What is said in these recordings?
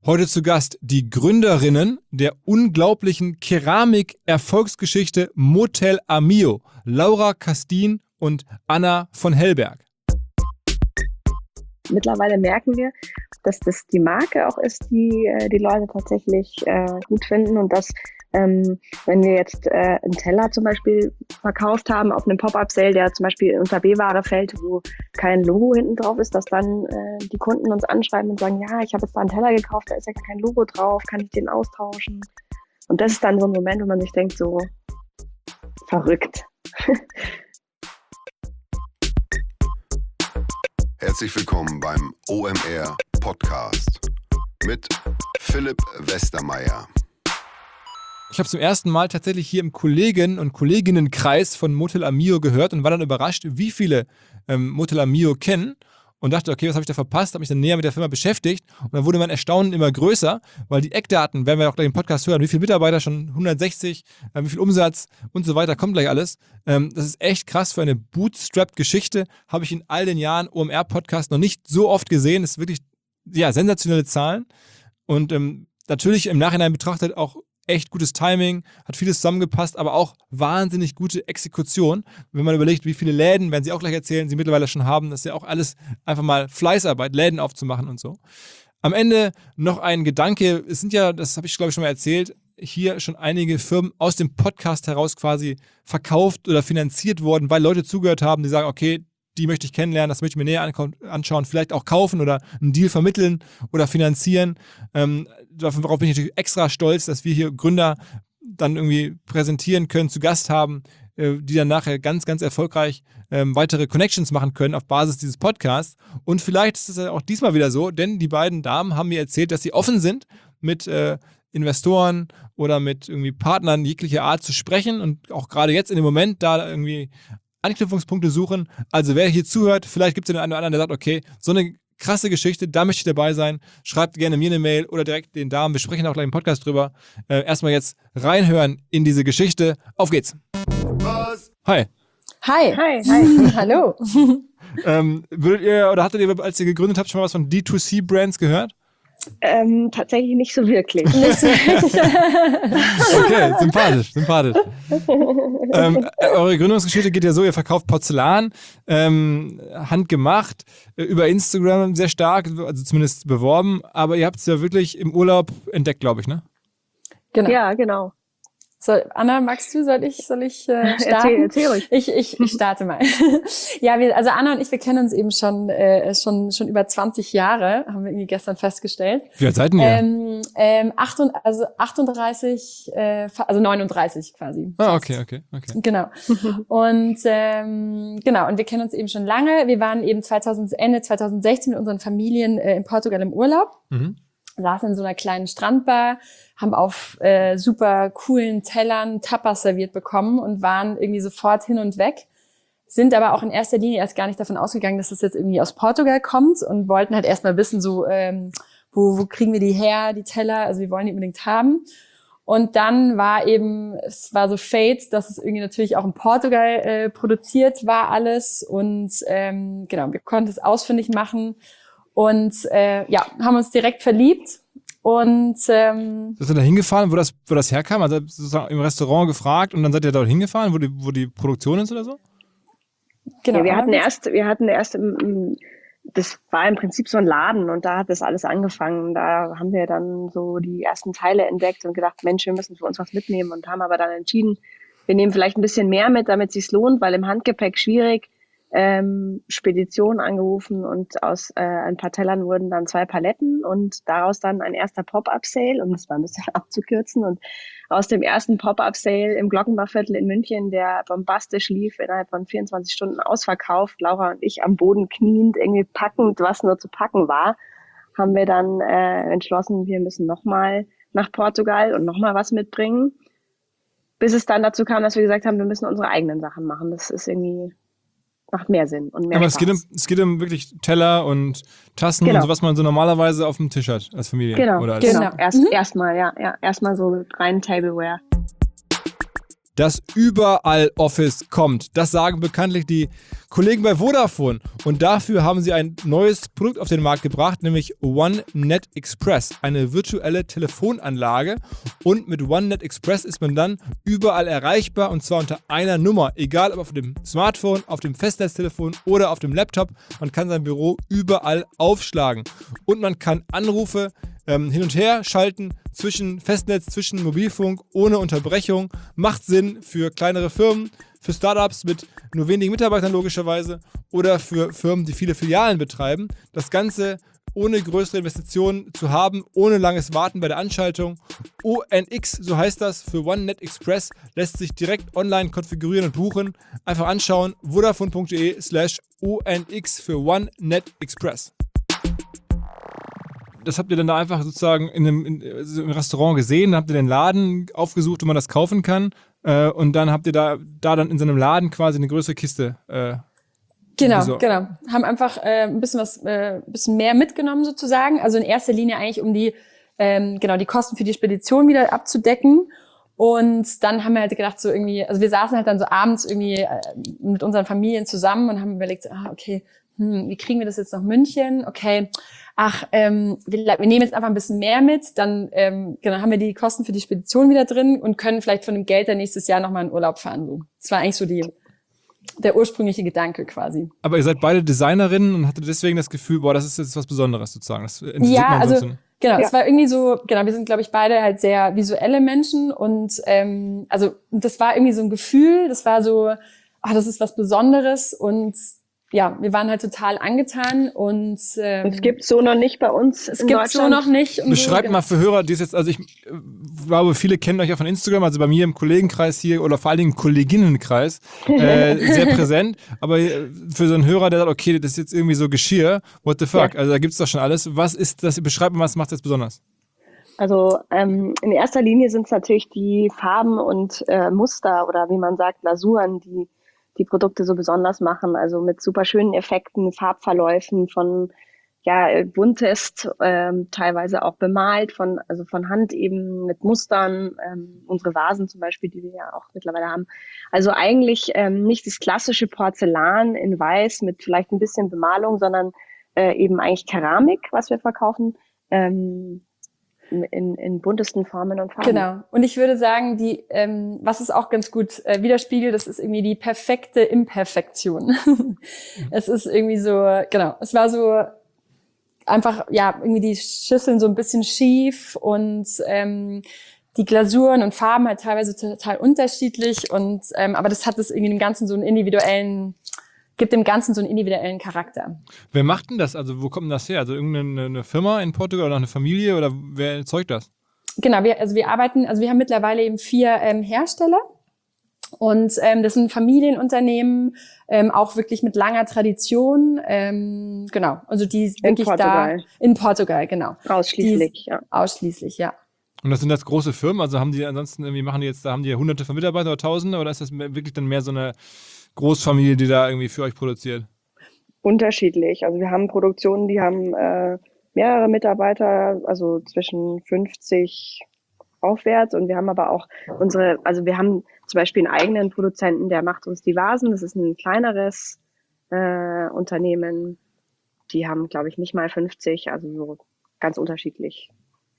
Heute zu Gast die Gründerinnen der unglaublichen Keramik-Erfolgsgeschichte Motel Amio, Laura Kastin und Anna von Hellberg. Mittlerweile merken wir, dass das die Marke auch ist, die die Leute tatsächlich gut finden und dass, wenn wir jetzt einen Teller zum Beispiel verkauft haben auf einem Pop-Up-Sale, der zum Beispiel unter B-Ware fällt, wo kein Logo hinten drauf ist, dass dann die Kunden uns anschreiben und sagen, ja, ich habe jetzt da einen Teller gekauft, da ist ja kein Logo drauf, kann ich den austauschen? Und das ist dann so ein Moment, wo man sich denkt, so verrückt. Herzlich willkommen beim OMR Podcast mit Philipp Westermeier. Ich habe zum ersten Mal tatsächlich hier im Kollegen- und Kolleginnenkreis von Motel Amio gehört und war dann überrascht, wie viele Motel Amio kennen und dachte, okay, was habe ich da verpasst? Habe mich dann näher mit der Firma beschäftigt und dann wurde mein Erstaunen immer größer, weil die Eckdaten, werden wir auch gleich im Podcast hören, wie viele Mitarbeiter, schon 160, wie viel Umsatz und so weiter, kommt gleich alles. Das ist echt krass für eine Bootstrapped-Geschichte, habe ich in all den Jahren OMR-Podcast noch nicht so oft gesehen. Das ist wirklich, ja, sensationelle Zahlen und natürlich im Nachhinein betrachtet auch echt gutes Timing, hat vieles zusammengepasst, aber auch wahnsinnig gute Exekution. Wenn man überlegt, wie viele Läden, werden sie auch gleich erzählen, sie mittlerweile schon haben, das ist ja auch alles einfach mal Fleißarbeit, Läden aufzumachen und so. Am Ende noch ein Gedanke, es sind ja, das habe ich glaube ich schon mal erzählt, hier schon einige Firmen aus dem Podcast heraus quasi verkauft oder finanziert worden, weil Leute zugehört haben, die sagen, okay, die möchte ich kennenlernen, das möchte ich mir näher anschauen, vielleicht auch kaufen oder einen Deal vermitteln oder finanzieren. Darauf bin ich natürlich extra stolz, dass wir hier Gründer dann irgendwie präsentieren können, zu Gast haben, die dann nachher ganz, ganz erfolgreich weitere Connections machen können auf Basis dieses Podcasts. Und vielleicht ist es ja auch diesmal wieder so, denn die beiden Damen haben mir erzählt, dass sie offen sind, mit Investoren oder mit irgendwie Partnern jeglicher Art zu sprechen und auch gerade jetzt in dem Moment da irgendwie Anknüpfungspunkte suchen. Also wer hier zuhört, vielleicht gibt es den einen oder anderen, der sagt, okay, so eine krasse Geschichte, da möchte ich dabei sein. Schreibt gerne mir eine Mail oder direkt den Damen. Wir sprechen auch gleich im Podcast drüber. Erstmal jetzt reinhören in diese Geschichte. Auf geht's. Was? Hi. Hi. Hi, hi. Hallo. Würdet ihr oder hattet ihr, als ihr gegründet habt, schon mal was von D2C-Brands gehört? Tatsächlich nicht so wirklich. Okay, sympathisch. Eure Gründungsgeschichte geht ja so, ihr verkauft Porzellan, handgemacht, über Instagram sehr stark, also zumindest beworben, aber ihr habt es ja wirklich im Urlaub entdeckt, glaube ich, ne? Genau. Ja, genau. So, Anna, magst du? Soll ich starten? Erzähl ruhig. Ich starte mal. Ja, also Anna und ich, wir kennen uns eben schon über 20 Jahre, haben wir irgendwie gestern festgestellt. Wie alt seid ihr? 38, also 39 quasi. Ah, okay. Genau. Und genau, und wir kennen uns eben schon lange. Wir waren eben Ende 2016 mit unseren Familien in Portugal im Urlaub. Mhm. Saßen in so einer kleinen Strandbar, haben auf super coolen Tellern Tapas serviert bekommen und waren irgendwie sofort hin und weg, sind aber auch in erster Linie erst gar nicht davon ausgegangen, dass das jetzt irgendwie aus Portugal kommt und wollten halt erstmal wissen, so wo kriegen wir die her, die Teller, also wir wollen die unbedingt haben. Und dann es war so Fate, dass es irgendwie natürlich auch in Portugal produziert war alles und genau, wir konnten es ausfindig machen. Und haben uns direkt verliebt und Seid ihr da hingefahren, wo das herkam? Also sozusagen im Restaurant gefragt und dann seid ihr dort hingefahren, wo die Produktion ist oder so? genau. Ja, wir hatten erst das war im Prinzip so ein Laden und da hat das alles angefangen. Da haben wir dann so die ersten Teile entdeckt und gedacht, Mensch, wir müssen für uns was mitnehmen und haben aber dann entschieden, wir nehmen vielleicht ein bisschen mehr mit, damit es sich lohnt, weil im Handgepäck schwierig. Spedition angerufen und aus ein paar Tellern wurden dann 2 Paletten und daraus dann ein erster Pop-Up-Sale, um das mal ein bisschen abzukürzen. Und aus dem ersten Pop-Up-Sale im Glockenbachviertel in München, der bombastisch lief, innerhalb von 24 Stunden ausverkauft, Laura und ich am Boden kniend, irgendwie packend, was nur zu packen war, haben wir dann entschlossen, wir müssen nochmal nach Portugal und nochmal was mitbringen, bis es dann dazu kam, dass wir gesagt haben, wir müssen unsere eigenen Sachen machen. Das ist irgendwie macht mehr Sinn und mehr Aber Spaß. es geht um wirklich Teller und Tassen und so, was man so normalerweise auf dem Tisch hat als Familie. Genau, oder als genau. Erstmal so rein Tableware. dass überall Office kommt. Das sagen bekanntlich die Kollegen bei Vodafone. Und dafür haben sie ein neues Produkt auf den Markt gebracht, nämlich OneNet Express, eine virtuelle Telefonanlage. Und mit OneNet Express ist man dann überall erreichbar, und zwar unter einer Nummer. Egal ob auf dem Smartphone, auf dem Festnetztelefon oder auf dem Laptop. Man kann sein Büro überall aufschlagen. Und man kann Anrufe hin und her schalten zwischen Festnetz, zwischen Mobilfunk, ohne Unterbrechung. Macht Sinn für kleinere Firmen, für Startups mit nur wenigen Mitarbeitern logischerweise oder für Firmen, die viele Filialen betreiben. Das Ganze ohne größere Investitionen zu haben, ohne langes Warten bei der Anschaltung. ONX, so heißt das, für OneNet Express, lässt sich direkt online konfigurieren und buchen. Einfach anschauen, vodafone.de/ONX für OneNet Express. Das habt ihr dann da einfach sozusagen im Restaurant gesehen, habt ihr den Laden aufgesucht, wo man das kaufen kann, und dann habt ihr da dann in so einem Laden quasi eine größere Kiste. Genau. Haben einfach ein bisschen mehr mitgenommen sozusagen. Also in erster Linie eigentlich, um die Kosten für die Spedition wieder abzudecken. Und dann haben wir halt gedacht, so irgendwie, also wir saßen halt dann so abends irgendwie mit unseren Familien zusammen und haben überlegt, okay, wie kriegen wir das jetzt nach München? Okay, wir nehmen jetzt einfach ein bisschen mehr mit, dann haben wir die Kosten für die Spedition wieder drin und können vielleicht von dem Geld dann nächstes Jahr nochmal in Urlaub fahren. So. Das war eigentlich so der ursprüngliche Gedanke quasi. Aber ihr seid beide Designerinnen und hattet deswegen das Gefühl, das ist jetzt was Besonderes sozusagen. Das Es war irgendwie so, wir sind, glaube ich, beide halt sehr visuelle Menschen und das war irgendwie so ein Gefühl, das war so, das ist was Besonderes und ja, wir waren halt total angetan und es gibt so noch nicht bei uns in Deutschland. Es gibt so noch nicht. Beschreibt mal für Hörer, die es jetzt, also ich glaube, viele kennen euch ja von Instagram, also bei mir im Kollegenkreis hier oder vor allen Dingen im Kolleginnenkreis sehr präsent, aber für so einen Hörer, der sagt, okay, das ist jetzt irgendwie so Geschirr, what the fuck, also da gibt's doch schon alles. Was ist das? Beschreibt mal, was macht das besonders? Also in erster Linie sind es natürlich die Farben und Muster oder wie man sagt, Glasuren, die Produkte so besonders machen, also mit super schönen Effekten, Farbverläufen von buntest, teilweise auch bemalt von Hand eben mit Mustern, unsere Vasen zum Beispiel, die wir ja auch mittlerweile haben. Also eigentlich nicht das klassische Porzellan in Weiß mit vielleicht ein bisschen Bemalung, sondern eben eigentlich Keramik, was wir verkaufen, in buntesten Formen und Farben. Genau. Und ich würde sagen, was es auch ganz gut widerspiegelt, das ist irgendwie die perfekte Imperfektion. Es ist irgendwie so, es war so einfach, irgendwie die Schüsseln so ein bisschen schief und die Glasuren und Farben halt teilweise total unterschiedlich und aber das hat es irgendwie dem Ganzen so einen gibt dem Ganzen so einen individuellen Charakter. Wer macht denn das? Also wo kommt denn das her? Also irgendeine Firma in Portugal oder eine Familie oder wer erzeugt das? Genau, wir haben mittlerweile eben 4 Hersteller und das sind Familienunternehmen, auch wirklich mit langer Tradition. Also die wirklich in Portugal, genau. Ausschließlich, ja. Und das sind das große Firmen? Also haben die ansonsten haben die Hunderte von Mitarbeitern oder Tausende oder ist das wirklich dann mehr so eine Großfamilie, die da irgendwie für euch produziert? Unterschiedlich. Also wir haben Produktionen, die haben mehrere Mitarbeiter, also zwischen 50 aufwärts und wir haben aber auch wir haben zum Beispiel einen eigenen Produzenten, der macht uns die Vasen. Das ist ein kleineres Unternehmen. Die haben, glaube ich, nicht mal 50, also so ganz unterschiedlich.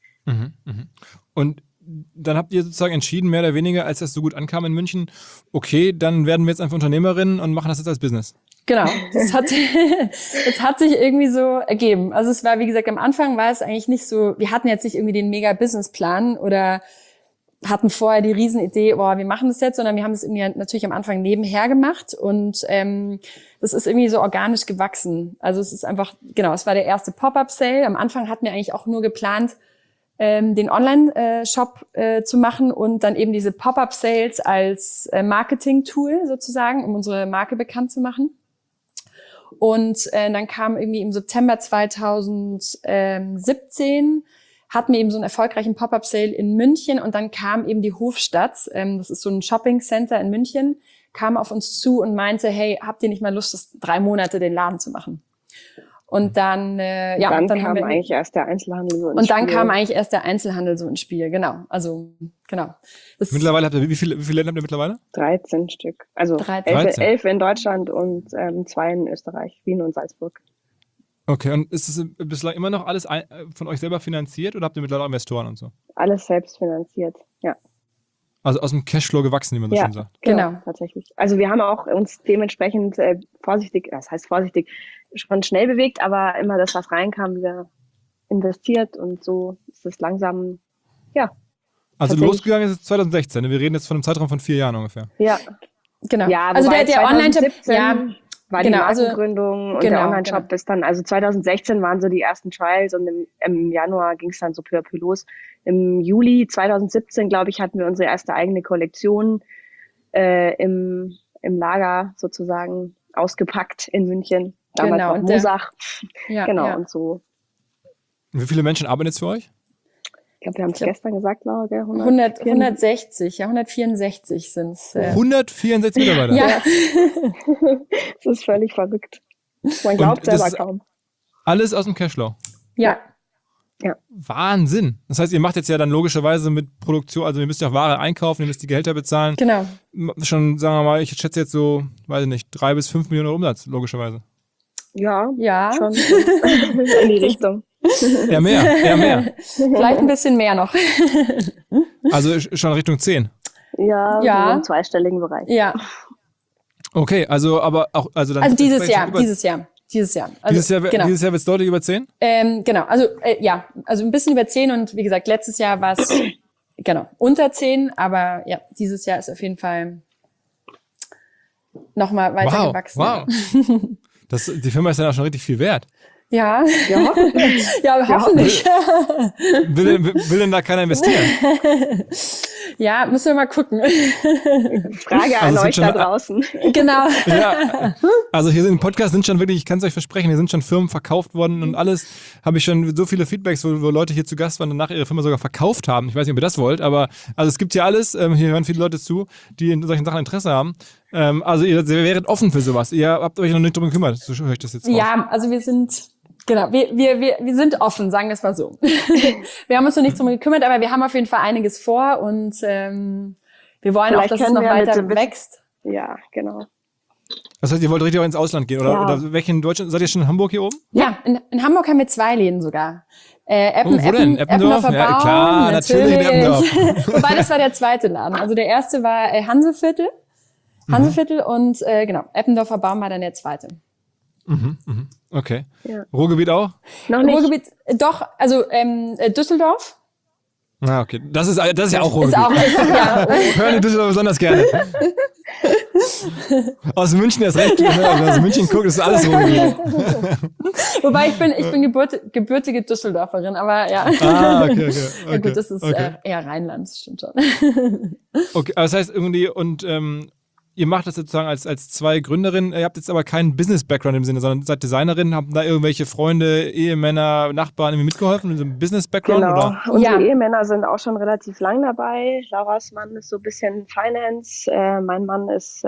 Und dann habt ihr sozusagen entschieden, mehr oder weniger, als das so gut ankam in München, okay, dann werden wir jetzt einfach Unternehmerinnen und machen das jetzt als Business. Genau, das hat sich irgendwie so ergeben. Also es war, wie gesagt, am Anfang war es eigentlich nicht so, wir hatten jetzt nicht irgendwie den Mega-Businessplan oder hatten vorher die Riesenidee, wir machen das jetzt, sondern wir haben das irgendwie natürlich am Anfang nebenher gemacht und das ist irgendwie so organisch gewachsen. Also es ist einfach, es war der erste Pop-Up-Sale. Am Anfang hatten wir eigentlich auch nur geplant, den Online-Shop zu machen und dann eben diese Pop-Up-Sales als Marketing-Tool sozusagen, um unsere Marke bekannt zu machen. Und dann kam irgendwie im September 2017, hatten wir eben so einen erfolgreichen Pop-Up-Sale in München und dann kam eben die Hofstadt, das ist so ein Shopping-Center in München, kam auf uns zu und meinte, hey, habt ihr nicht mal Lust, 3 Monate den Laden zu machen? Und dann, dann haben kam wir eigentlich erst der Einzelhandel so ins und dann Spiel. kam eigentlich erst der Einzelhandel so ins Spiel, genau. Also, genau. Das Mittlerweile habt ihr, wie viele Länder habt ihr mittlerweile? 13 Stück. Also 13. 11 in Deutschland und 2 in Österreich, Wien und Salzburg. Okay, und ist es bislang immer noch alles von euch selber finanziert oder habt ihr mittlerweile auch Investoren und so? Alles selbst finanziert, ja. Also aus dem Cashflow gewachsen, wie man so Ja, schön sagt. Genau. tatsächlich. Also wir haben auch uns dementsprechend vorsichtig, das heißt vorsichtig, schon schnell bewegt, aber immer das, was reinkam, wieder investiert und so ist es langsam, ja. Also Tatsächlich. losgegangen ist es 2016. Ne? Wir reden jetzt von einem Zeitraum von 4 Jahren ungefähr. Ja, Genau. ja, also wobei der Online-Shop, 2017 ja, war genau, die also- Markengründung und genau, der Online-Shop ist dann, also 2016 waren so die ersten Trials und im Januar ging es dann so peu à peu los. Im Juli 2017, glaube ich, hatten wir unsere erste eigene Kollektion im Lager sozusagen ausgepackt in München. Damals Genau, noch und der- Mosach. ja, Genau, ja. und so. Wie viele Menschen arbeiten jetzt für euch? Ich glaube, wir haben es Ich glaub, gestern gesagt, Laura, gell? 164, ja, 164 sind's. 164 Mitarbeiter. Ja, Das ist völlig verrückt. Man glaubt das selber ist- kaum. Alles aus dem Cashflow. ja, Wahnsinn. Das heißt, ihr macht jetzt ja dann logischerweise mit Produktion, also ihr müsst ja auch Ware einkaufen, ihr müsst die Gehälter bezahlen. genau. Schon, sagen wir mal, ich schätze jetzt so, weiß ich nicht, 3 bis 5 Millionen Euro Umsatz, logischerweise. Ja, Ja, schon in die Richtung. Eher mehr. vielleicht ein bisschen mehr noch. Also schon Richtung 10. Ja, Ja. so im zweistelligen Bereich. Ja, Okay, also aber auch, also dann. also dieses Jahr. Also, Dieses Jahr genau. dieses Jahr wird es deutlich über 10? Genau, also also ein bisschen über 10 und wie gesagt, letztes Jahr war es genau unter 10, aber ja, dieses Jahr ist auf jeden Fall nochmal weiter gewachsen. Wow. Die Firma ist dann auch schon richtig viel wert. Ja, Ja, hoffentlich. ja, hoffentlich. Will denn da keiner investieren? Ja, müssen wir mal gucken. Frage an Also es euch wird da schon- draußen. Genau. Ja, also hier im Podcast sind schon wirklich, ich kann es euch versprechen, hier sind schon Firmen verkauft worden und alles. Habe ich schon so viele Feedbacks, wo Leute hier zu Gast waren und danach ihre Firma sogar verkauft haben. Ich weiß nicht, ob ihr das wollt, aber also es gibt hier alles. Hier hören viele Leute zu, die in solchen Sachen Interesse haben. Also ihr wäret offen für sowas. Ihr habt euch noch nicht drum gekümmert, so höre ich das jetzt raus. Ja, also wir sind sind offen, sagen wir es mal so. Wir haben uns noch nicht drum gekümmert, aber wir haben auf jeden Fall einiges vor und wir wollen Vielleicht auch, dass es können noch wir mit weiter so ein bisschen- wächst. Ja, genau. Das heißt, ihr wollt richtig auch ins Ausland gehen oder, Ja. oder weg in Deutschland? Seid ihr schon in Hamburg hier oben? Ja, in Hamburg haben wir 2 Läden sogar. Wo denn? Eppendorf? Eppendorfer Ja, Baum, klar, natürlich in Eppendorf. Wobei, das war der zweite Laden. Also der erste war Hanseviertel. Und genau, Eppendorfer Baum war dann der zweite. Okay. Ja. Ruhrgebiet auch? Noch nicht. Ruhrgebiet, doch, also Düsseldorf. Ah, okay. Das ist ja auch Ist Ruhrgebiet. auch, ja. Hören die Düsseldorf besonders gerne. Aus München erst recht. Wenn man aus München guckt, ist alles Ruhrgebiet. Wobei ich bin gebürtige Düsseldorferin, aber ja. Ah, okay. Ja gut, das ist okay. eher Rheinland, das stimmt schon. Okay, aber das heißt irgendwie, und ihr macht das sozusagen als 2 Gründerinnen, ihr habt jetzt aber keinen Business-Background im Sinne, sondern seid Designerin, habt da irgendwelche Freunde, Ehemänner, Nachbarn irgendwie mitgeholfen mit einem Business-Background? Genau. Oder? Unsere Ja. Ehemänner sind auch schon relativ lang dabei. Lauras Mann ist so ein bisschen Finance. Mein Mann ist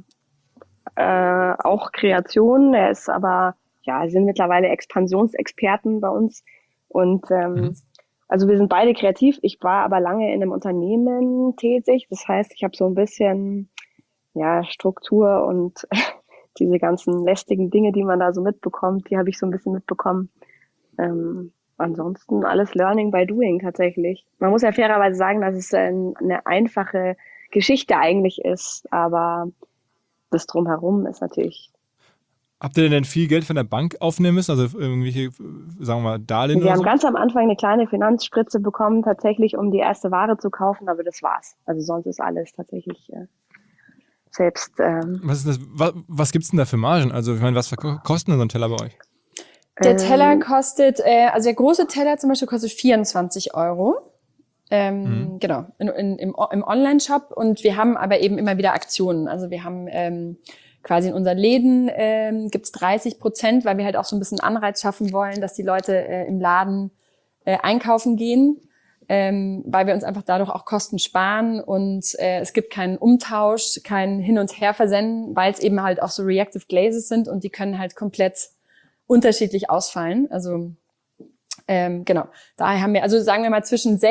auch Kreation. Er ist aber, ja, sind mittlerweile Expansionsexperten bei uns. Und also wir sind beide kreativ. Ich war aber lange in einem Unternehmen tätig. Das heißt, ich habe so ein bisschen Struktur und diese ganzen lästigen Dinge, die man da so mitbekommt, die habe ich so ein bisschen mitbekommen. Ansonsten alles Learning by Doing tatsächlich. Man muss ja fairerweise sagen, dass es eine einfache Geschichte eigentlich ist, aber das Drumherum ist natürlich... Habt ihr denn viel Geld von der Bank aufnehmen müssen? Also irgendwelche, sagen wir mal, Darlehen Wir oder haben so? ganz am Anfang eine kleine Finanzspritze bekommen, tatsächlich, um die erste Ware zu kaufen, aber das war's. Also sonst ist alles tatsächlich selbst... Was ist das? Was gibt's denn da für Margen? Also ich meine, was kostet denn so ein Teller bei euch? Der Teller kostet, also der große Teller zum Beispiel kostet 24 €. Genau, im Online-Shop. Und wir haben aber eben immer wieder Aktionen. Also wir haben quasi in unseren Läden gibt's 30%, weil wir halt auch so ein bisschen Anreiz schaffen wollen, dass die Leute im Laden einkaufen gehen, weil wir uns einfach dadurch auch Kosten sparen. Und es gibt keinen Umtausch, kein Hin- und Her versenden, weil es eben halt auch so Reactive Glazes sind und die können halt komplett unterschiedlich ausfallen. Also genau, daher haben wir, also sagen wir mal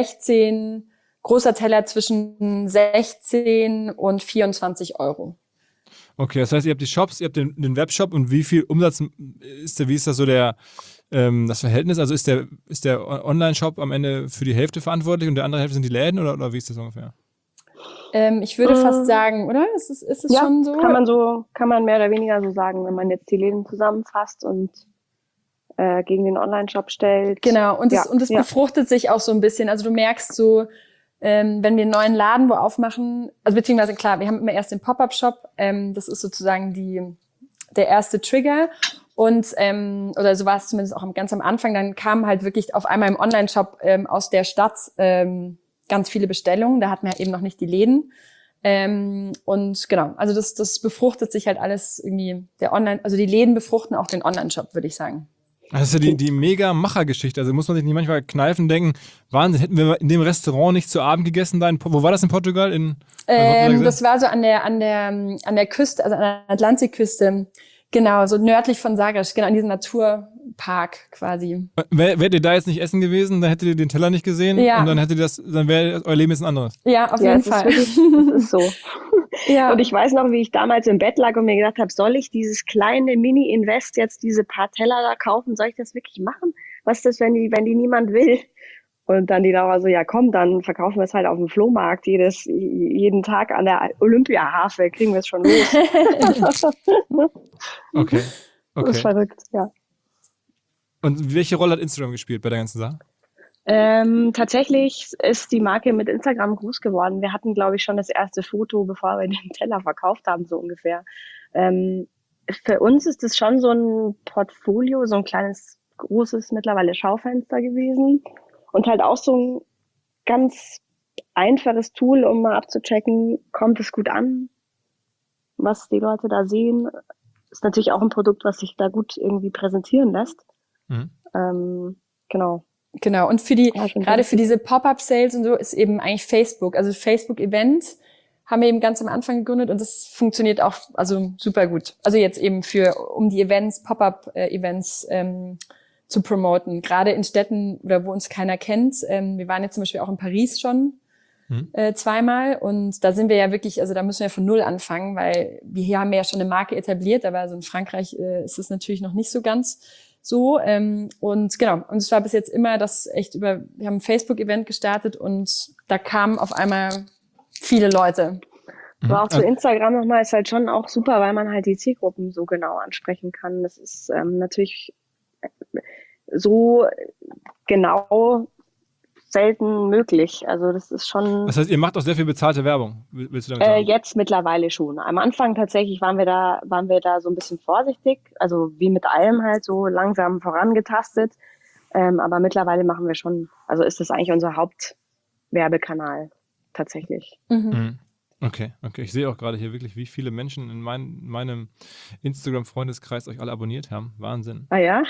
großer Teller zwischen 16 und 24 Euro. Okay, das heißt, ihr habt die Shops, ihr habt den Webshop und wie viel Umsatz wie ist das so das Verhältnis? Also ist der Online-Shop am Ende für die Hälfte verantwortlich und der andere Hälfte sind die Läden oder wie ist das ungefähr? Ich würde fast sagen, oder? Ist es Ja, schon so? kann man mehr oder weniger so sagen, wenn man jetzt die Läden zusammenfasst und gegen den Online-Shop stellt. Genau, und es befruchtet sich auch so ein bisschen. Also du merkst so, wenn wir einen neuen Laden wo aufmachen, also beziehungsweise klar, wir haben immer erst den Pop-Up-Shop, das ist sozusagen der erste Trigger und oder so war es zumindest auch ganz am Anfang, dann kamen halt wirklich auf einmal im Online-Shop aus der Stadt ganz viele Bestellungen, da hatten wir eben noch nicht die Läden und genau, also das befruchtet sich halt alles irgendwie, also die Läden befruchten auch den Online-Shop, würde ich sagen. Das ist ja die mega Machergeschichte. Also muss man sich nicht manchmal kneifen und denken, Wahnsinn, hätten wir in dem Restaurant nicht zu Abend gegessen da wo war das in Portugal? Das war so an der Küste, also an der Atlantikküste, genau, so nördlich von Sagres, genau, in diesem Naturpark quasi. Wärt ihr da jetzt nicht essen gewesen, dann hättet ihr den Teller nicht gesehen und dann dann wäre euer Leben jetzt ein anderes. Ja, auf jeden Fall. Das ist so. Ja. Und ich weiß noch, wie ich damals im Bett lag und mir gedacht habe, soll ich dieses kleine Mini-Invest jetzt diese paar Teller da kaufen? Soll ich das wirklich machen? Was ist das, wenn die niemand will? Und dann die Laura so, ja komm, dann verkaufen wir es halt auf dem Flohmarkt jeden Tag an der Olympiahafe, kriegen wir es schon los. Okay. Das ist verrückt, ja. Und welche Rolle hat Instagram gespielt bei der ganzen Sache? Tatsächlich ist die Marke mit Instagram groß geworden. Wir hatten, glaube ich, schon das erste Foto, bevor wir den Teller verkauft haben, so ungefähr. Für uns ist es schon so ein Portfolio, so ein kleines, großes mittlerweile Schaufenster gewesen und halt auch so ein ganz einfaches Tool, um mal abzuchecken, kommt es gut an, was die Leute da sehen. Ist natürlich auch ein Produkt, was sich da gut irgendwie präsentieren lässt. Genau. Genau, und gerade für diese Pop-Up-Sales und so ist eben eigentlich Facebook. Also Facebook-Events haben wir eben ganz am Anfang gegründet und das funktioniert auch also super gut. Also jetzt eben um die Events, Pop-Up-Events zu promoten. Gerade in Städten, oder wo uns keiner kennt. Wir waren jetzt zum Beispiel auch in Paris schon zweimal und da sind wir ja wirklich, also da müssen wir von Null anfangen, weil hier haben wir ja schon eine Marke etabliert, aber also in Frankreich ist es natürlich noch nicht so ganz so, und genau, und es war bis jetzt immer wir haben ein Facebook-Event gestartet und da kamen auf einmal viele Leute. Aber auch zu Instagram nochmal ist halt schon auch super, weil man halt die Zielgruppen so genau ansprechen kann. Das ist natürlich so genau selten möglich. Also das ist schon... Das heißt, ihr macht auch sehr viel bezahlte Werbung, willst du damit sagen? Jetzt mittlerweile schon. Am Anfang tatsächlich waren wir da so ein bisschen vorsichtig, also wie mit allem halt so langsam vorangetastet. Aber mittlerweile machen wir schon, also ist das eigentlich unser Hauptwerbekanal tatsächlich. Okay. Ich sehe auch gerade hier wirklich, wie viele Menschen in meinem Instagram-Freundeskreis euch alle abonniert haben. Wahnsinn. Ah ja?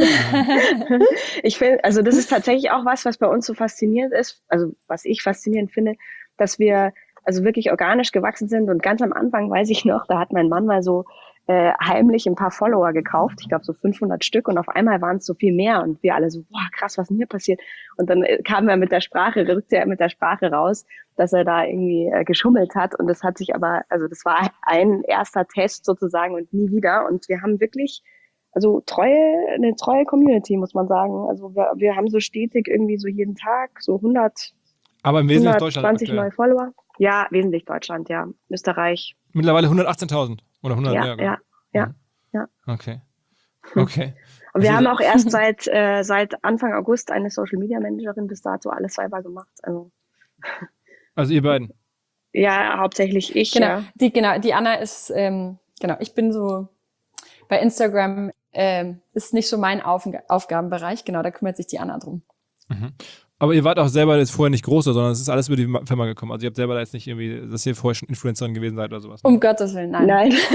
Ich finde, also das ist tatsächlich auch was bei uns so faszinierend ist, also was ich faszinierend finde, dass wir also wirklich organisch gewachsen sind und ganz am Anfang weiß ich noch, da hat mein Mann mal so heimlich ein paar Follower gekauft, ich glaube so 500 Stück und auf einmal waren es so viel mehr und wir alle so, boah krass, was ist denn hier passiert? Und dann rückte er mit der Sprache raus, dass er da irgendwie geschummelt hat und das hat sich aber, also das war ein erster Test sozusagen und nie wieder und wir haben wirklich, also eine treue Community, muss man sagen, also wir haben so stetig irgendwie so jeden Tag so 100, aber im Wesentlichen Deutschland 20 neue Follower. Ja, wesentlich Deutschland, ja. Österreich. Mittlerweile 118.000 oder 100, ja. Okay. Und wir haben auch erst seit Anfang August eine Social Media Managerin bis dato alles selber gemacht. Also ihr beiden? Ja, hauptsächlich ich. Genau, ja. Die Anna ist, ich bin so bei Instagram, ist nicht so mein Aufgabenbereich, genau, da kümmert sich die Anna drum. Aber ihr wart auch selber jetzt vorher nicht groß, sondern es ist alles über die Firma gekommen. Also ihr habt selber da jetzt nicht irgendwie, dass ihr vorher schon Influencerin gewesen seid oder sowas. Um Gottes Willen, nein.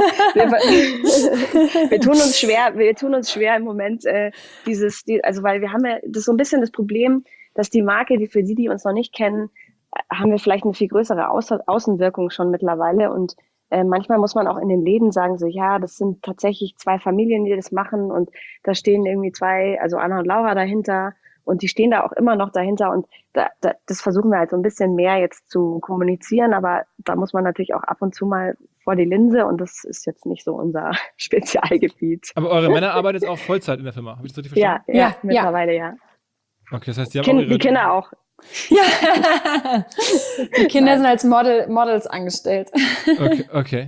Wir tun uns schwer im Moment, also weil wir haben ja, das ist so ein bisschen das Problem, dass die Marke, für die uns noch nicht kennen, haben wir vielleicht eine viel größere Außenwirkung schon mittlerweile und manchmal muss man auch in den Läden sagen, so, ja, das sind tatsächlich 2 Familien, die das machen und da stehen irgendwie 2, also Anna und Laura dahinter und die stehen da auch immer noch dahinter und das versuchen wir halt so ein bisschen mehr jetzt zu kommunizieren, aber da muss man natürlich auch ab und zu mal vor die Linse und das ist jetzt nicht so unser Spezialgebiet. Aber eure Männer arbeiten jetzt auch Vollzeit in der Firma, habe ich das richtig verstanden? Ja, mittlerweile ja. Okay, das heißt, die haben auch Die Kinder auch. Ja. Die Kinder sind als Models angestellt. Okay.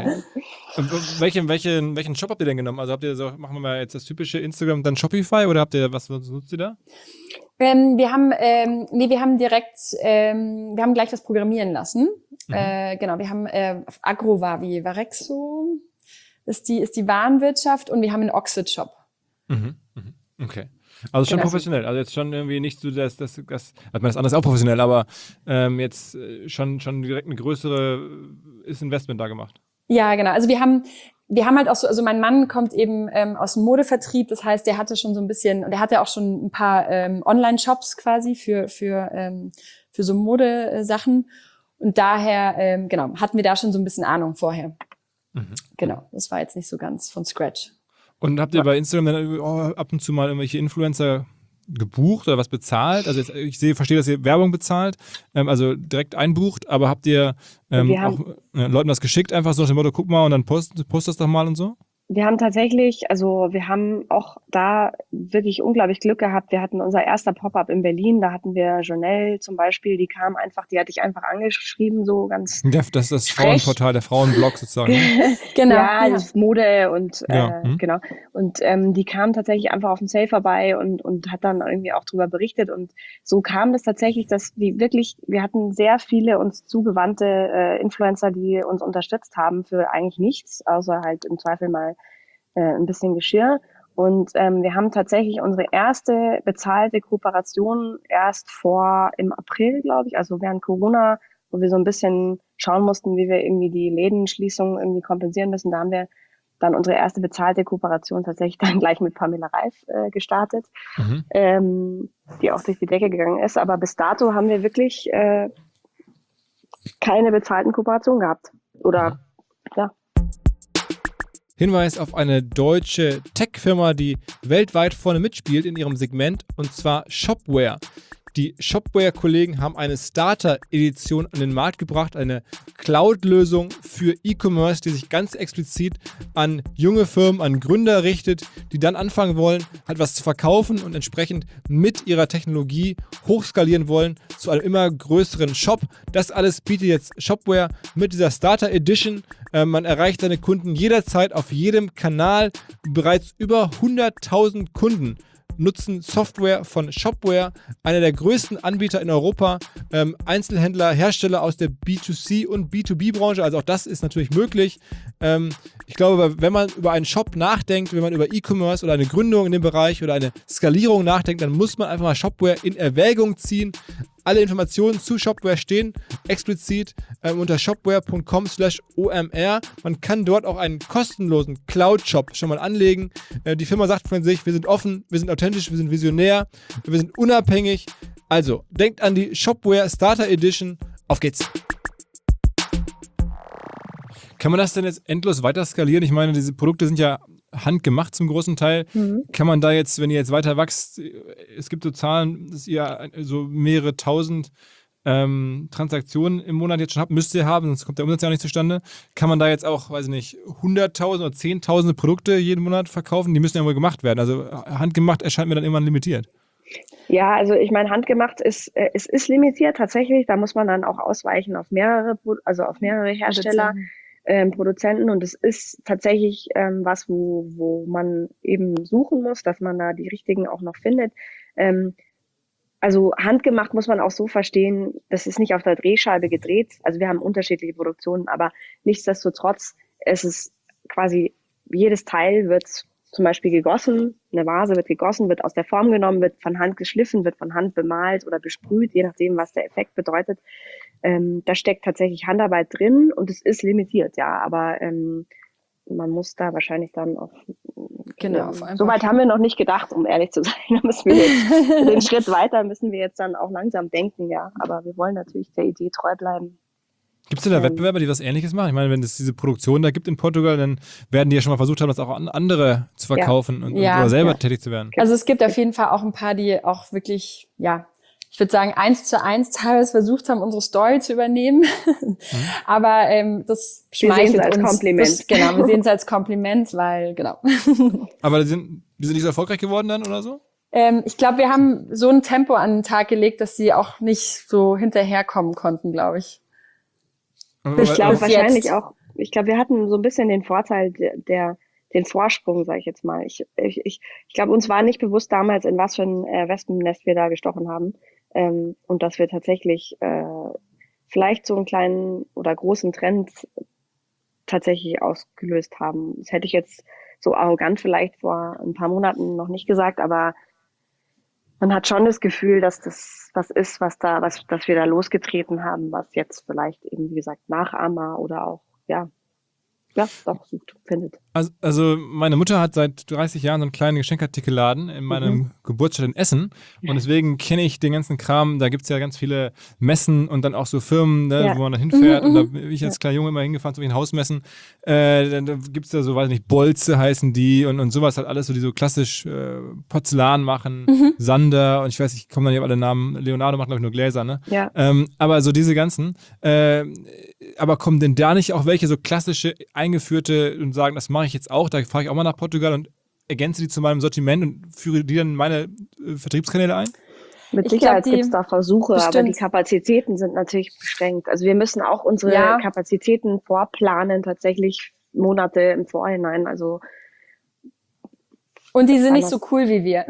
Und welchen Shop habt ihr denn genommen? Also habt ihr so, machen wir mal jetzt das typische Instagram, dann Shopify oder was nutzt ihr da? Wir haben gleich das programmieren lassen. Genau, wir haben Agrova wie Varexo ist die Warenwirtschaft und wir haben einen Oxid-Shop. Okay. Also schon professionell, also jetzt schon irgendwie nicht so das andere ist auch professionell, aber jetzt schon direkt eine größere Investment da gemacht. Ja, genau. Also wir haben halt auch so, also mein Mann kommt eben aus dem Modevertrieb, das heißt, der hatte schon so ein bisschen, und er hatte auch schon ein paar Online-Shops quasi für so Modesachen und daher, hatten wir da schon so ein bisschen Ahnung vorher. Genau, das war jetzt nicht so ganz von Scratch. Und habt ihr bei Instagram dann ab und zu mal irgendwelche Influencer gebucht oder was bezahlt? Also jetzt, ich verstehe, dass ihr Werbung bezahlt, also direkt einbucht, aber habt ihr auch Leuten das geschickt, einfach so nach dem Motto, guck mal und dann post das doch mal und so? Wir haben tatsächlich, also wir haben auch da wirklich unglaublich Glück gehabt. Wir hatten unser erster Pop-up in Berlin, da hatten wir Jonelle zum Beispiel, die hatte ich einfach angeschrieben, so ganz Ja, das ist das Frauenportal, der Frauenblog sozusagen. Genau. Ja, das ist Mode und genau. Und die kam tatsächlich einfach auf dem Sale vorbei und hat dann irgendwie auch drüber berichtet. Und so kam das tatsächlich, dass wir hatten sehr viele uns zugewandte Influencer, die uns unterstützt haben für eigentlich nichts, außer halt im Zweifel mal ein bisschen Geschirr. Und wir haben tatsächlich unsere erste bezahlte Kooperation erst im April, glaube ich, also während Corona, wo wir so ein bisschen schauen mussten, wie wir irgendwie die Lädenschließung irgendwie kompensieren müssen. Da haben wir dann unsere erste bezahlte Kooperation tatsächlich dann gleich mit Pamela Reif gestartet, die auch durch die Decke gegangen ist. Aber bis dato haben wir wirklich keine bezahlten Kooperationen gehabt. Oder, ja. Hinweis auf eine deutsche Tech-Firma, die weltweit vorne mitspielt in ihrem Segment, und zwar Shopware. Die Shopware-Kollegen haben eine Starter-Edition an den Markt gebracht, eine Cloud-Lösung für E-Commerce, die sich ganz explizit an junge Firmen, an Gründer richtet, die dann anfangen wollen, halt was zu verkaufen und entsprechend mit ihrer Technologie hochskalieren wollen zu einem immer größeren Shop. Das alles bietet jetzt Shopware mit dieser Starter Edition. Man erreicht seine Kunden jederzeit auf jedem Kanal. Bereits über 100.000 Kunden nutzen Software von Shopware, einer der größten Anbieter in Europa, Einzelhändler, Hersteller aus der B2C und B2B-Branche, also auch das ist natürlich möglich. Ich glaube, wenn man über einen Shop nachdenkt, wenn man über E-Commerce oder eine Gründung in dem Bereich oder eine Skalierung nachdenkt, dann muss man einfach mal Shopware in Erwägung ziehen. Alle Informationen zu Shopware stehen explizit unter shopware.com/OMR. Man kann dort auch einen kostenlosen Cloud-Shop schon mal anlegen. Die Firma sagt von sich, wir sind offen, wir sind authentisch, wir sind visionär, wir sind unabhängig. Also, denkt an die Shopware Starter Edition. Auf geht's! Kann man das denn jetzt endlos weiter skalieren? Ich meine, diese Produkte sind ja handgemacht zum großen Teil. Kann man da jetzt, wenn ihr jetzt weiter wächst, es gibt so Zahlen, dass ihr so mehrere tausend Transaktionen im Monat jetzt schon habt, müsst ihr haben, sonst kommt der Umsatz ja nicht zustande. Kann man da jetzt auch, weiß ich nicht, 100.000 oder 10.000 Produkte jeden Monat verkaufen? Die müssen ja wohl gemacht werden. Also handgemacht erscheint mir dann irgendwann limitiert. Ja, also ich meine, handgemacht es ist limitiert tatsächlich. Da muss man dann auch ausweichen auf mehrere Hersteller. Produzenten und es ist tatsächlich was, wo man eben suchen muss, dass man da die richtigen auch noch findet. Also handgemacht muss man auch so verstehen, das ist nicht auf der Drehscheibe gedreht. Also wir haben unterschiedliche Produktionen, aber nichtsdestotrotz, es ist quasi, jedes Teil wird zum Beispiel gegossen, eine Vase wird gegossen, wird aus der Form genommen, wird von Hand geschliffen, wird von Hand bemalt oder besprüht, je nachdem, was der Effekt bedeutet. Da steckt tatsächlich Handarbeit drin und es ist limitiert, ja, aber man muss da wahrscheinlich dann auf soweit haben wir noch nicht gedacht, um ehrlich zu sein. Da müssen wir jetzt den Schritt weiter müssen wir jetzt dann auch langsam denken, ja, aber wir wollen natürlich der Idee treu bleiben. Gibt es denn da Wettbewerber, die was Ähnliches machen? Ich meine, wenn es diese Produktion da gibt in Portugal, dann werden die ja schon mal versucht haben, das auch an andere zu verkaufen oder selber tätig zu werden. Also es gibt auf jeden Fall auch ein paar, die auch wirklich, ich würde sagen, 1:1 teilweise versucht haben, unsere Story zu übernehmen. Aber das schmeichelt uns. Als Kompliment. Genau, wir sehen es als Kompliment, weil, genau. Aber die sind nicht so erfolgreich geworden dann oder so? Ich glaube, wir haben so ein Tempo an den Tag gelegt, dass sie auch nicht so hinterherkommen konnten, glaube ich. Ich glaube wahrscheinlich auch, wir hatten so ein bisschen den Vorteil, den Vorsprung, sage ich jetzt mal. Ich glaube, uns war nicht bewusst damals, in was für ein Wespennest wir da gestochen haben. Und dass wir tatsächlich vielleicht so einen kleinen oder großen Trend tatsächlich ausgelöst haben. Das hätte ich jetzt so arrogant vielleicht vor ein paar Monaten noch nicht gesagt, aber man hat schon das Gefühl, dass das was ist, dass wir da losgetreten haben, was jetzt vielleicht eben, wie gesagt, Nachahmer oder auch, doch sucht, findet. Also meine Mutter hat seit 30 Jahren so einen kleinen Geschenkartikelladen in meinem Geburtsstadt in Essen und deswegen kenne ich den ganzen Kram. Da gibt es ja ganz viele Messen und dann auch so Firmen, ne, wo man da hinfährt und da bin ich als kleiner Junge immer hingefahren zu den Hausmessen. Dann gibt es da so, weiß nicht, Bolze heißen die und sowas halt alles, so die so klassisch Porzellan machen, Sander und ich weiß, ich komme da nicht auf alle Namen. Leonardo macht, glaube ich, nur Gläser, ne? Ja. Aber so diese ganzen. Aber kommen denn da nicht auch welche so klassische eingeführte und sagen, das mache ich jetzt auch, da fahre ich auch mal nach Portugal und ergänze die zu meinem Sortiment und führe die dann in meine Vertriebskanäle ein? Mit Sicherheit gibt es da Versuche, aber die Kapazitäten sind natürlich beschränkt. Also wir müssen auch unsere Kapazitäten vorplanen, tatsächlich Monate im Vorhinein. Also und die sind nicht so cool wie wir.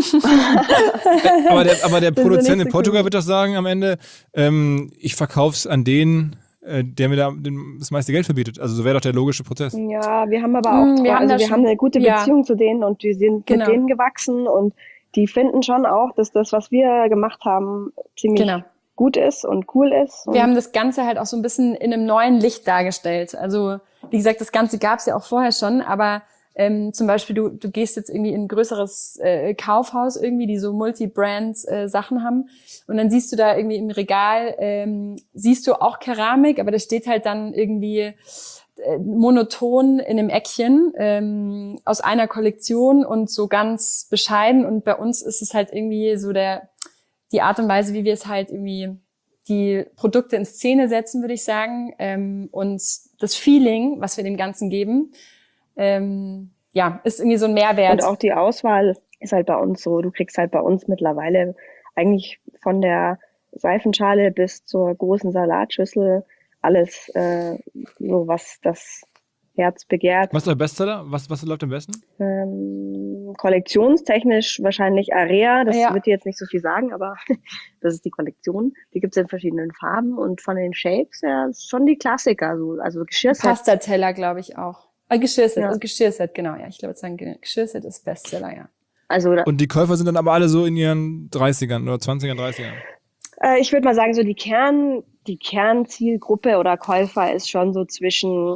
aber der Produzent in Portugal wird doch sagen am Ende, ich verkaufe es an den, der mir da das meiste Geld verbietet. Also so wäre doch der logische Prozess. Ja, wir haben aber auch, wir haben eine gute Beziehung zu denen und wir sind mit denen gewachsen und die finden schon auch, dass das, was wir gemacht haben, ziemlich gut ist und cool ist. Und wir haben das Ganze halt auch so ein bisschen in einem neuen Licht dargestellt. Also wie gesagt, das Ganze gab es ja auch vorher schon, aber zum Beispiel du gehst jetzt irgendwie in ein größeres Kaufhaus irgendwie, die so Multi-Brand Sachen haben und dann siehst du da irgendwie im Regal, siehst du auch Keramik, aber da steht halt dann irgendwie monoton in einem Eckchen aus einer Kollektion und so ganz bescheiden und bei uns ist es halt irgendwie so die Art und Weise, wie wir es halt irgendwie die Produkte in Szene setzen, würde ich sagen, und das Feeling, was wir dem Ganzen geben, ist irgendwie so ein Mehrwert. Und auch die Auswahl ist halt bei uns so. Du kriegst halt bei uns mittlerweile eigentlich von der Seifenschale bis zur großen Salatschüssel alles, so was das Herz begehrt. Was ist der Bestseller? Was läuft am besten? Kollektionstechnisch wahrscheinlich Area. Das wird dir jetzt nicht so viel sagen, aber das ist die Kollektion. Die gibt es in verschiedenen Farben und von den Shapes ist schon die Klassiker. Also Geschirrset. Pastateller, glaube ich auch. Geschirrset, genau, ja. Ich glaube, Geschirrset ist Bestseller, ja. Also, und die Käufer sind dann aber alle so in ihren 30ern oder 20ern, 30ern? Ich würde mal sagen, so die Kernzielgruppe oder Käufer ist schon so zwischen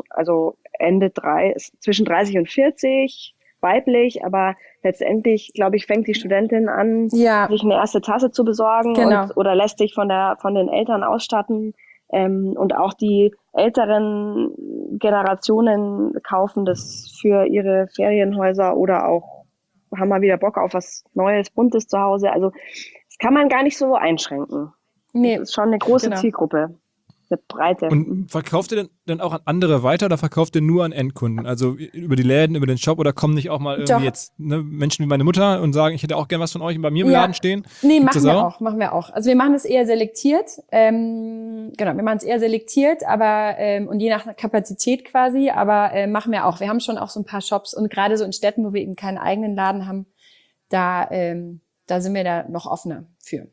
30 und 40, weiblich, aber letztendlich, glaube ich, fängt die Studentin an, sich eine erste Tasse zu besorgen oder lässt sich von den Eltern ausstatten. Und auch die älteren Generationen kaufen das für ihre Ferienhäuser oder auch haben mal wieder Bock auf was Neues, Buntes zu Hause. Also das kann man gar nicht so einschränken. Nee. Das ist schon eine große Zielgruppe. Eine Breite. Und verkauft ihr denn auch an andere weiter oder verkauft ihr nur an Endkunden? Also über die Läden, über den Shop oder kommen nicht auch mal irgendwie jetzt Menschen wie meine Mutter und sagen, ich hätte auch gern was von euch bei mir im Laden stehen? Nee, machen wir auch. Also wir machen es eher selektiert. Wir machen es eher selektiert, aber und je nach Kapazität quasi, aber machen wir auch. Wir haben schon auch so ein paar Shops und gerade so in Städten, wo wir eben keinen eigenen Laden haben, da sind wir da noch offener für.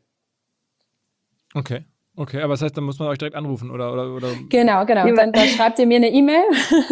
Okay, aber das heißt, dann muss man euch direkt anrufen oder? Genau. Dann schreibt ihr mir eine E-Mail.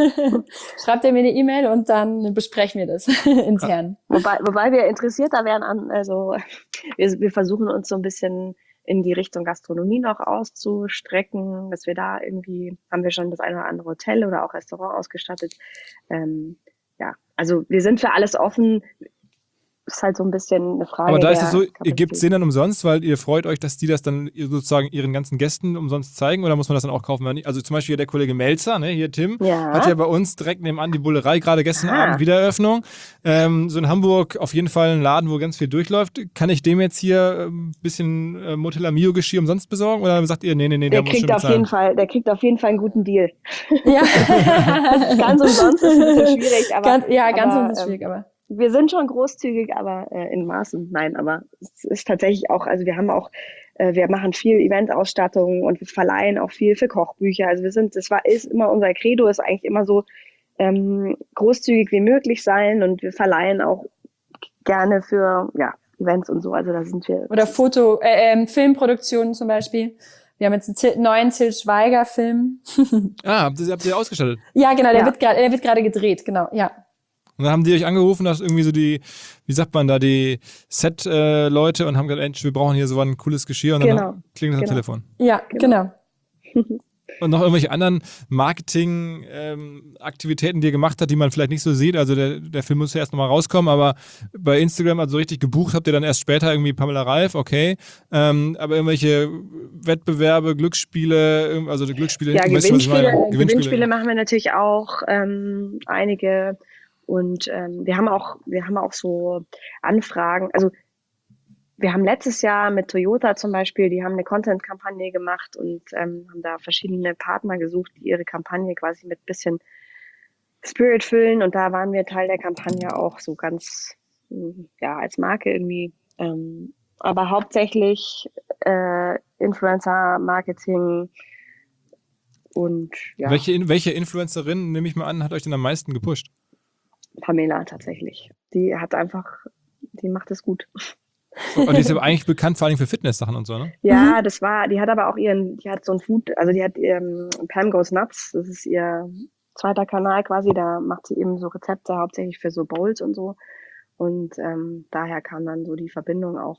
Und dann besprechen wir das intern. Wobei wir interessierter wären wir versuchen uns so ein bisschen in die Richtung Gastronomie noch auszustrecken, dass wir da irgendwie, haben wir schon das eine oder andere Hotel oder auch Restaurant ausgestattet. Also wir sind für alles offen. ist halt so ein bisschen eine Frage. Aber da ist es so, der ihr gebt es Kapazität. denen dann umsonst, weil ihr freut euch, dass die das dann sozusagen ihren ganzen Gästen umsonst zeigen, oder muss man das dann auch kaufen? Also zum Beispiel der Kollege Melzer, ne, hier Tim, Ja. hat ja bei uns direkt nebenan die Bullerei, gerade gestern Ah. Abend Wiedereröffnung. So in Hamburg auf jeden Fall ein Laden, wo ganz viel durchläuft. Kann ich dem jetzt hier ein bisschen Motel Amio Geschirr umsonst besorgen, oder sagt ihr, nee, Der der muss schon kriegt auf bezahlen? jeden Fall einen guten Deal. Ja. Ganz umsonst ist ein bisschen schwierig, aber ganz aber, umsonst schwierig, aber. wir sind schon großzügig, aber in Maßen. Nein, aber es ist tatsächlich auch, also wir haben auch, wir machen viel Eventausstattung und wir verleihen auch viel für Kochbücher. Also ist immer unser Credo, ist eigentlich immer so großzügig wie möglich sein, und wir verleihen auch gerne für Events und so. Also da sind wir. Oder Filmproduktionen zum Beispiel. Wir haben jetzt einen neuen Til Schweiger-Film. Habt ihr ausgestattet? Ja, genau, der Ja. wird gerade gedreht, genau, ja. Und dann haben die euch angerufen, dass irgendwie so die Set-Leute und haben gesagt, Mensch, wir brauchen hier so ein cooles Geschirr, und Genau. dann klingelt das am Genau. Telefon. Ja, genau. Und noch irgendwelche anderen Marketing-Aktivitäten, die ihr gemacht habt, die man vielleicht nicht so sieht. Also der Film muss ja erst nochmal rauskommen, aber bei Instagram, also richtig gebucht habt ihr dann erst später irgendwie Pamela Reif, okay. Aber irgendwelche Wettbewerbe, Glücksspiele, also die Glücksspiele. Ja, weißt du, was ich meine? Gewinnspiele machen wir natürlich auch einige, und wir haben auch so Anfragen. Also wir haben letztes Jahr mit Toyota zum Beispiel, die haben eine Content-Kampagne gemacht und haben da verschiedene Partner gesucht, die ihre Kampagne quasi mit bisschen Spirit füllen, und da waren wir Teil der Kampagne auch so ganz, als Marke irgendwie. Aber hauptsächlich Influencer-Marketing und ja, Welche Influencerin, nehme ich mal an, hat euch denn am meisten gepusht? Pamela tatsächlich. Die macht es gut. Und die ist aber eigentlich bekannt vor allem für Fitness-Sachen und so, ne? Ja, die hat aber auch die hat so ein die hat Pam Goes Nuts, das ist ihr zweiter Kanal quasi, da macht sie eben so Rezepte hauptsächlich für so Bowls und so, und daher kam dann so die Verbindung auch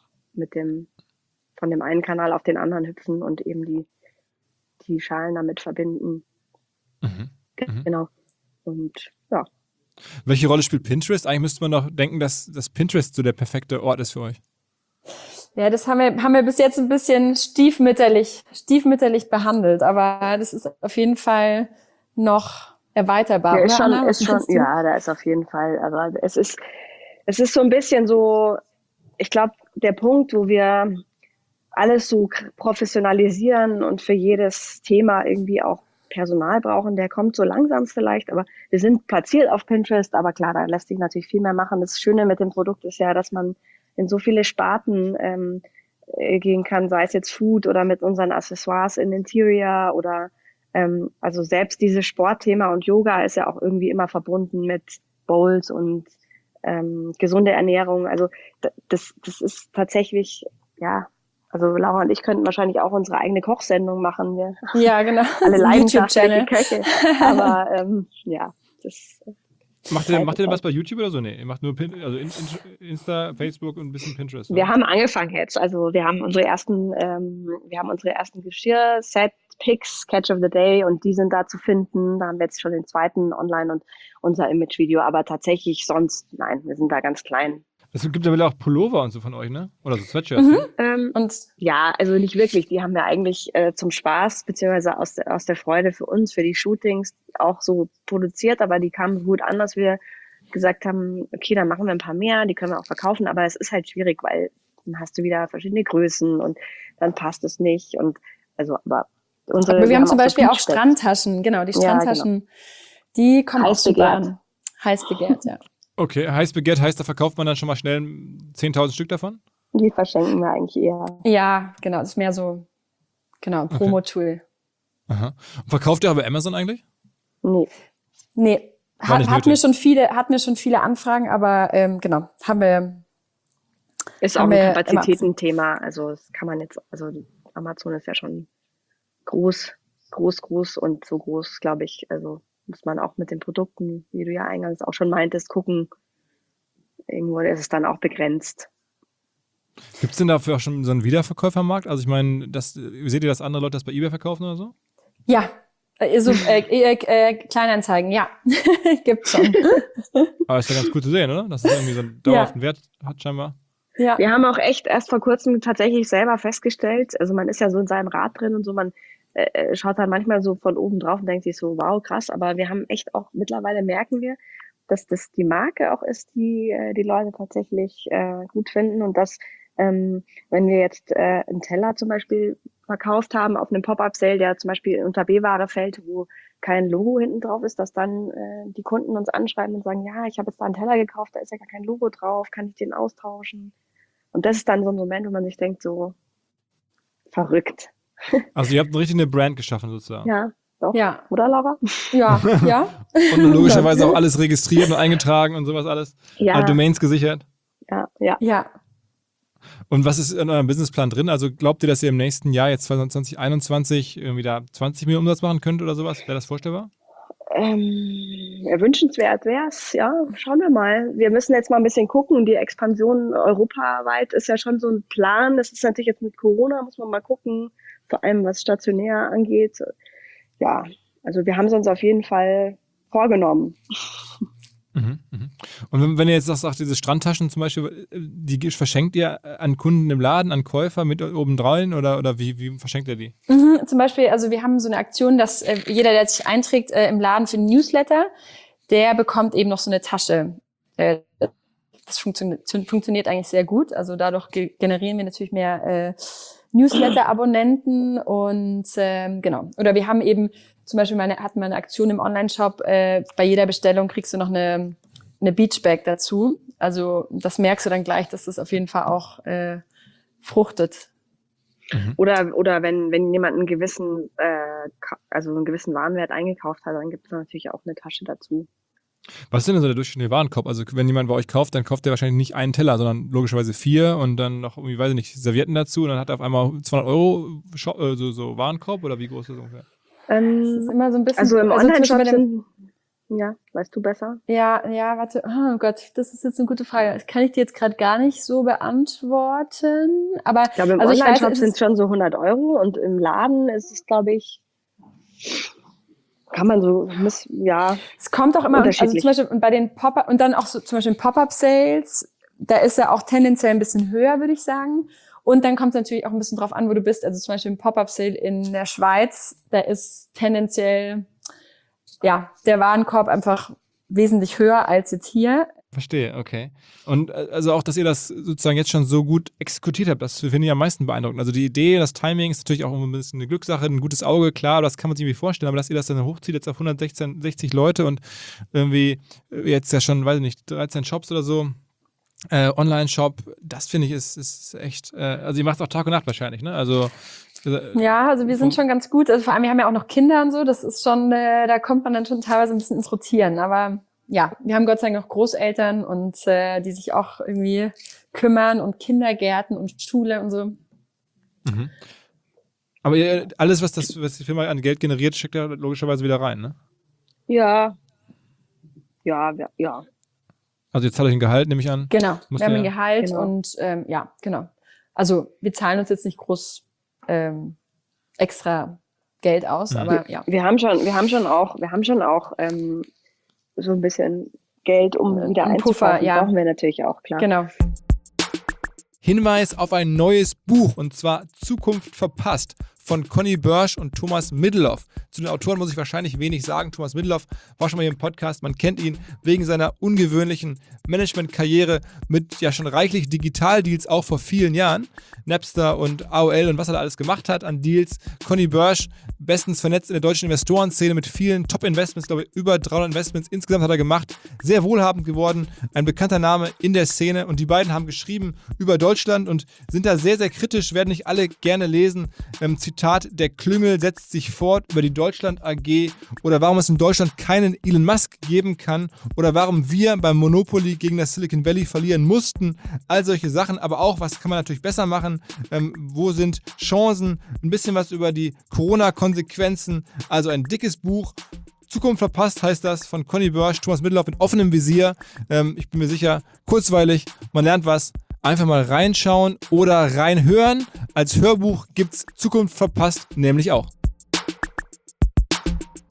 von dem einen Kanal auf den anderen hüpfen und eben die Schalen damit verbinden. Mhm. Genau. Und ja. Welche Rolle spielt Pinterest? Eigentlich müsste man doch denken, dass Pinterest so der perfekte Ort ist für euch. Ja, das haben wir bis jetzt ein bisschen stiefmütterlich behandelt, aber das ist auf jeden Fall noch erweiterbar. Ja, oder, Anna? Was meinst du? da ist auf jeden Fall, aber es ist so ein bisschen so, ich glaube, der Punkt, wo wir alles so professionalisieren und für jedes Thema irgendwie auch Personal brauchen, der kommt so langsam vielleicht, aber wir sind platziert auf Pinterest, aber klar, da lässt sich natürlich viel mehr machen. Das Schöne mit dem Produkt ist ja, dass man in so viele Sparten gehen kann, sei es jetzt Food oder mit unseren Accessoires in Interior oder also selbst dieses Sportthema und Yoga ist ja auch irgendwie immer verbunden mit Bowls und gesunde Ernährung. Also das ist tatsächlich, ja, also Laura und ich könnten wahrscheinlich auch unsere eigene Kochsendung machen. Wir Ja, genau. alle leidenschaftliche YouTube-Channel. Köche. Aber das Macht ihr denn was bei YouTube oder so? Nee, ihr macht nur Insta, Facebook und ein bisschen Pinterest. Wir haben angefangen jetzt. Also wir haben unsere ersten Geschirr-Set-Picks, Catch of the Day, und die sind da zu finden. Da haben wir jetzt schon den zweiten online und unser Image-Video. Aber tatsächlich sonst, nein, wir sind da ganz klein. Es gibt ja auch Pullover und so von euch, ne? Oder so Sweatshirts. Ne? Und Ja, also nicht wirklich. Die haben wir eigentlich zum Spaß beziehungsweise aus der Freude für uns, für die Shootings auch so produziert, aber die kamen so gut an, dass wir gesagt haben, okay, dann machen wir ein paar mehr, die können wir auch verkaufen, aber es ist halt schwierig, weil dann hast du wieder verschiedene Größen und dann passt es nicht, und also aber wir haben zum Beispiel auch so Strandtaschen, genau, die Ja, Strandtaschen, die kommen auch Heiß super begehrt. an. Heiß begehrt, ja. Okay, heiß begehrt heißt, da verkauft man dann schon mal schnell 10.000 Stück davon? Die verschenken wir eigentlich eher. Ja, genau, das ist mehr so, genau, Promo-Tool. Aha. Und verkauft ihr aber Amazon eigentlich? Nee. Nee, War nicht hat mir schon viele Anfragen, aber genau, haben wir. Ist auch Haben ein wir Kapazitätenthema. Also das kann man jetzt, also Amazon ist ja schon groß und so groß, glaube ich. Also muss man auch mit den Produkten, wie du ja eingangs auch schon meintest, gucken. Irgendwo ist es dann auch begrenzt. Gibt es denn dafür auch schon so einen Wiederverkäufermarkt? Also ich meine, seht ihr, dass andere Leute das bei eBay verkaufen oder so? Ja, Kleinanzeigen, ja, gibt's schon. Aber ist ja ganz cool zu sehen, oder? Dass es irgendwie so einen dauerhaften Wert hat scheinbar. Ja. Wir haben auch echt erst vor kurzem tatsächlich selber festgestellt, also man ist ja so in seinem Rad drin und so, man schaut dann manchmal so von oben drauf und denkt sich so, wow, krass, aber wir haben echt auch, mittlerweile merken wir, dass das die Marke auch ist, die die Leute tatsächlich gut finden und dass, wenn wir jetzt einen Teller zum Beispiel verkauft haben auf einem Pop-Up-Sale, der zum Beispiel unter B-Ware fällt, wo kein Logo hinten drauf ist, dass dann die Kunden uns anschreiben und sagen, ja, ich habe jetzt da einen Teller gekauft, da ist ja gar kein Logo drauf, kann ich den austauschen? Und das ist dann so ein Moment, wo man sich denkt, so verrückt. Also ihr habt richtig eine Brand geschaffen sozusagen. Ja, doch. Ja. Oder, Laura? Ja, ja. Und logischerweise auch alles registriert und eingetragen und sowas alles. Ja. Alle Domains gesichert. Ja. Ja. Und was ist in eurem Businessplan drin? Also glaubt ihr, dass ihr im nächsten Jahr, jetzt 2021, irgendwie da 20 Millionen Umsatz machen könnt oder sowas? Wäre das vorstellbar? Wünschenswert wäre es, ja, schauen wir mal. Wir müssen jetzt mal ein bisschen gucken. Die Expansion europaweit ist ja schon so ein Plan. Das ist natürlich jetzt mit Corona, muss man mal gucken, vor allem was stationär angeht. Ja, also wir haben es uns auf jeden Fall vorgenommen. Und wenn ihr jetzt sagt, diese Strandtaschen zum Beispiel, die verschenkt ihr an Kunden im Laden, an Käufer mit obendrein oder wie verschenkt ihr die? Zum Beispiel, also wir haben so eine Aktion, dass jeder, der sich einträgt im Laden für den Newsletter, der bekommt eben noch so eine Tasche. Das funktioniert eigentlich sehr gut. Also dadurch generieren wir natürlich mehr Newsletter-Abonnenten und genau. Oder wir haben eben zum Beispiel hatten wir eine Aktion im Online-Shop, bei jeder Bestellung kriegst du noch eine Beachbag dazu. Also das merkst du dann gleich, dass das auf jeden Fall auch fruchtet. Oder wenn jemand einen gewissen Warenwert eingekauft hat, dann gibt es natürlich auch eine Tasche dazu. Was ist denn so der durchschnittliche Warenkorb? Also wenn jemand bei euch kauft, dann kauft er wahrscheinlich nicht einen Teller, sondern logischerweise 4 und dann noch irgendwie, weiß ich nicht, Servietten dazu und dann hat er auf einmal 200 Euro so Warenkorb oder wie groß ist das ungefähr? Das ist immer so ein bisschen. Also im Online-Shop sind, ja, weißt du besser? Ja, warte. Oh Gott, das ist jetzt eine gute Frage. Das kann ich dir jetzt gerade gar nicht so beantworten. Aber ich glaube, im Online-Shop sind es schon so 100 Euro und im Laden ist es, glaube ich, kann man so, ja. Es kommt auch immer, also unterschiedlich. zum Beispiel, und bei den Pop-Up, und dann auch so zum Beispiel Pop-Up-Sales, da ist er auch tendenziell ein bisschen höher, würde ich sagen. Und dann kommt es natürlich auch ein bisschen drauf an, wo du bist. Also zum Beispiel ein Pop-Up-Sale in der Schweiz, da ist tendenziell, ja, der Warenkorb einfach wesentlich höher als jetzt hier. Verstehe, okay. Und also auch, dass ihr das sozusagen jetzt schon so gut exekutiert habt, das finde ich am meisten beeindruckend. Also die Idee, das Timing ist natürlich auch ein bisschen eine Glückssache, ein gutes Auge, klar, das kann man sich irgendwie vorstellen, aber dass ihr das dann hochzieht jetzt auf 160 Leute und irgendwie jetzt ja schon, weiß ich nicht, 13 Shops oder so, Online-Shop, das finde ich ist echt, also ihr macht es auch Tag und Nacht wahrscheinlich, ne? Also ja, also wir sind schon ganz gut, also vor allem wir haben ja auch noch Kinder und so, das ist schon, da kommt man dann schon teilweise ein bisschen ins Rotieren, aber ja, wir haben Gott sei Dank noch Großeltern und die sich auch irgendwie kümmern und Kindergärten und Schule und so. Mhm. Aber alles, was die Firma an Geld generiert, steckt ja logischerweise wieder rein, ne? Ja. Also ihr zahlt euch ein Gehalt, nehme ich an. Genau, wir haben ein Gehalt genau. und ja, genau. Also wir zahlen uns jetzt nicht groß extra Geld aus, aber ja. Wir haben schon auch so ein bisschen Geld, um wieder Ein Puffer, einzukaufen, ja. brauchen wir natürlich auch, klar. Genau. Hinweis auf ein neues Buch, und zwar Zukunft verpasst von Conny Börsch und Thomas Middelhoff. Zu den Autoren muss ich wahrscheinlich wenig sagen. Thomas Middelhoff war schon mal hier im Podcast. Man kennt ihn wegen seiner ungewöhnlichen Management-Karriere mit ja schon reichlich Digitaldeals, auch vor vielen Jahren. Napster und AOL und was er da alles gemacht hat an Deals. Conny Börsch, bestens vernetzt in der deutschen Investorenszene mit vielen Top-Investments, glaube ich, über 300 Investments insgesamt hat er gemacht. Sehr wohlhabend geworden, ein bekannter Name in der Szene. Und die beiden haben geschrieben über Deutschland und sind da sehr, sehr kritisch, werden nicht alle gerne lesen. Zitat, der Klüngel setzt sich fort über die Deutschland AG oder warum es in Deutschland keinen Elon Musk geben kann oder warum wir beim Monopoly gegen das Silicon Valley verlieren mussten. All solche Sachen, aber auch, was kann man natürlich besser machen, wo sind Chancen, ein bisschen was über die Corona-Konsequenzen, also ein dickes Buch. Zukunft verpasst heißt das, von Conny Börsch, Thomas Middelhoff mit offenem Visier. Ich bin mir sicher, kurzweilig, man lernt was. Einfach mal reinschauen oder reinhören. Als Hörbuch gibt's Zukunft verpasst nämlich auch.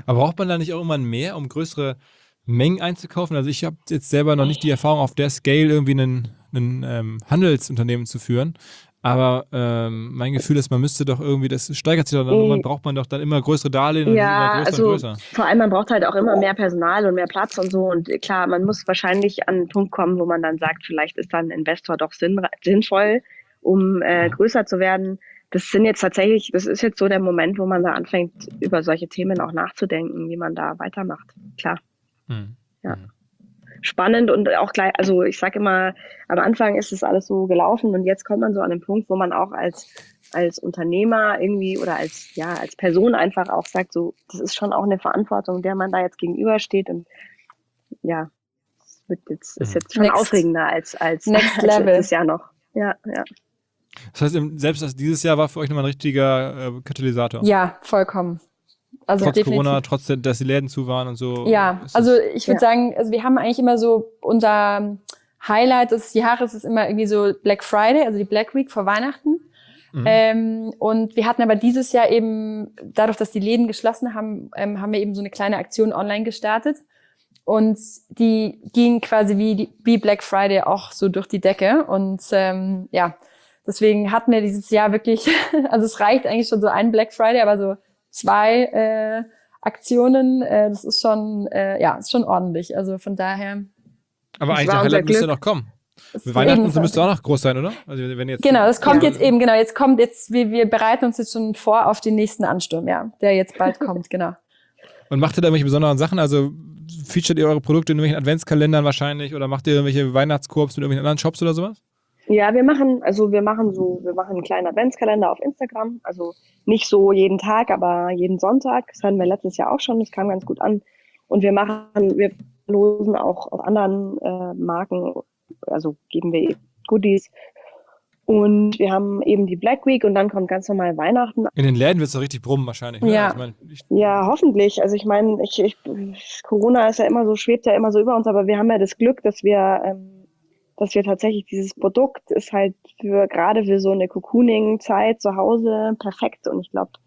Aber braucht man da nicht auch immer mehr, um größere Mengen einzukaufen? Also ich habe jetzt selber noch nicht die Erfahrung, auf der Scale irgendwie einen Handelsunternehmen zu führen. Aber mein Gefühl ist, man müsste doch irgendwie, das steigert sich doch dann, irgendwann braucht man doch dann immer größere Darlehen und immer größer und größer. Vor allem, man braucht halt auch immer mehr Personal und mehr Platz und so. Und klar, man muss wahrscheinlich an einen Punkt kommen, wo man dann sagt, vielleicht ist dann ein Investor doch sinnvoll, um größer zu werden. Das ist jetzt so der Moment, wo man da anfängt, über solche Themen auch nachzudenken, wie man da weitermacht. Klar. Ja. Spannend und auch gleich, also ich sage immer, am Anfang ist es alles so gelaufen und jetzt kommt man so an den Punkt, wo man auch als Unternehmer irgendwie oder als Person einfach auch sagt, so, das ist schon auch eine Verantwortung, der man da jetzt gegenübersteht und ja, ist jetzt schon aufregender als letztes Jahr noch. Ja. Das heißt, selbst dieses Jahr war für euch nochmal ein richtiger Katalysator. Ja, vollkommen. Also trotz definitiv. Corona, trotz, dass die Läden zu waren und so. Ja, also ich würde sagen, also wir haben eigentlich immer so unser Highlight des Jahres ist immer irgendwie so Black Friday, also die Black Week vor Weihnachten. Und wir hatten aber dieses Jahr eben, dadurch, dass die Läden geschlossen haben, haben wir eben so eine kleine Aktion online gestartet. Und die ging quasi wie Black Friday auch so durch die Decke. Und deswegen hatten wir dieses Jahr wirklich, also es reicht eigentlich schon so ein Black Friday, aber so 2 Aktionen, das ist schon, ist schon ordentlich. Also von daher. Aber eigentlich der Highlight müsste noch kommen. Weihnachten müsste auch noch groß sein, oder? Also wenn jetzt genau, das kommt jetzt eben, genau. Wir bereiten uns jetzt schon vor auf den nächsten Ansturm, der jetzt bald kommt, genau. Und macht ihr da irgendwelche besonderen Sachen? Also featuret ihr eure Produkte in irgendwelchen Adventskalendern wahrscheinlich oder macht ihr irgendwelche Weihnachtskorbs mit irgendwelchen anderen Shops oder sowas? Ja, wir machen einen kleinen Adventskalender auf Instagram, also nicht so jeden Tag, aber jeden Sonntag. Das hatten wir letztes Jahr auch schon, das kam ganz gut an. Und wir losen auch auf anderen Marken, also geben wir Goodies. Und wir haben eben die Black Week und dann kommt ganz normal Weihnachten. In den Läden wird es doch richtig brummen wahrscheinlich. Ne? Ja. Ja, hoffentlich. Also ich meine, Corona ist ja immer so, schwebt ja immer so über uns, aber wir haben ja das Glück, dass wir tatsächlich dieses Produkt ist halt gerade für so eine Cocooning-Zeit zu Hause perfekt. Und ich glaube,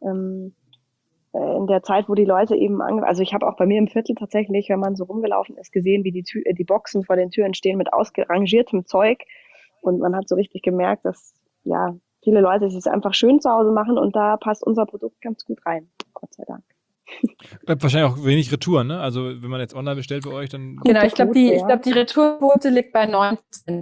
in der Zeit, wo die Leute eben also ich habe auch bei mir im Viertel tatsächlich, wenn man so rumgelaufen ist, gesehen, wie die Boxen vor den Türen stehen mit ausgerangiertem Zeug. Und man hat so richtig gemerkt, dass viele Leute es einfach schön zu Hause machen und da passt unser Produkt ganz gut rein. Gott sei Dank. Wahrscheinlich auch wenig Retouren, ne? Also wenn man jetzt online bestellt bei euch, dann... Genau, ich glaube, die Retourquote liegt bei 9%.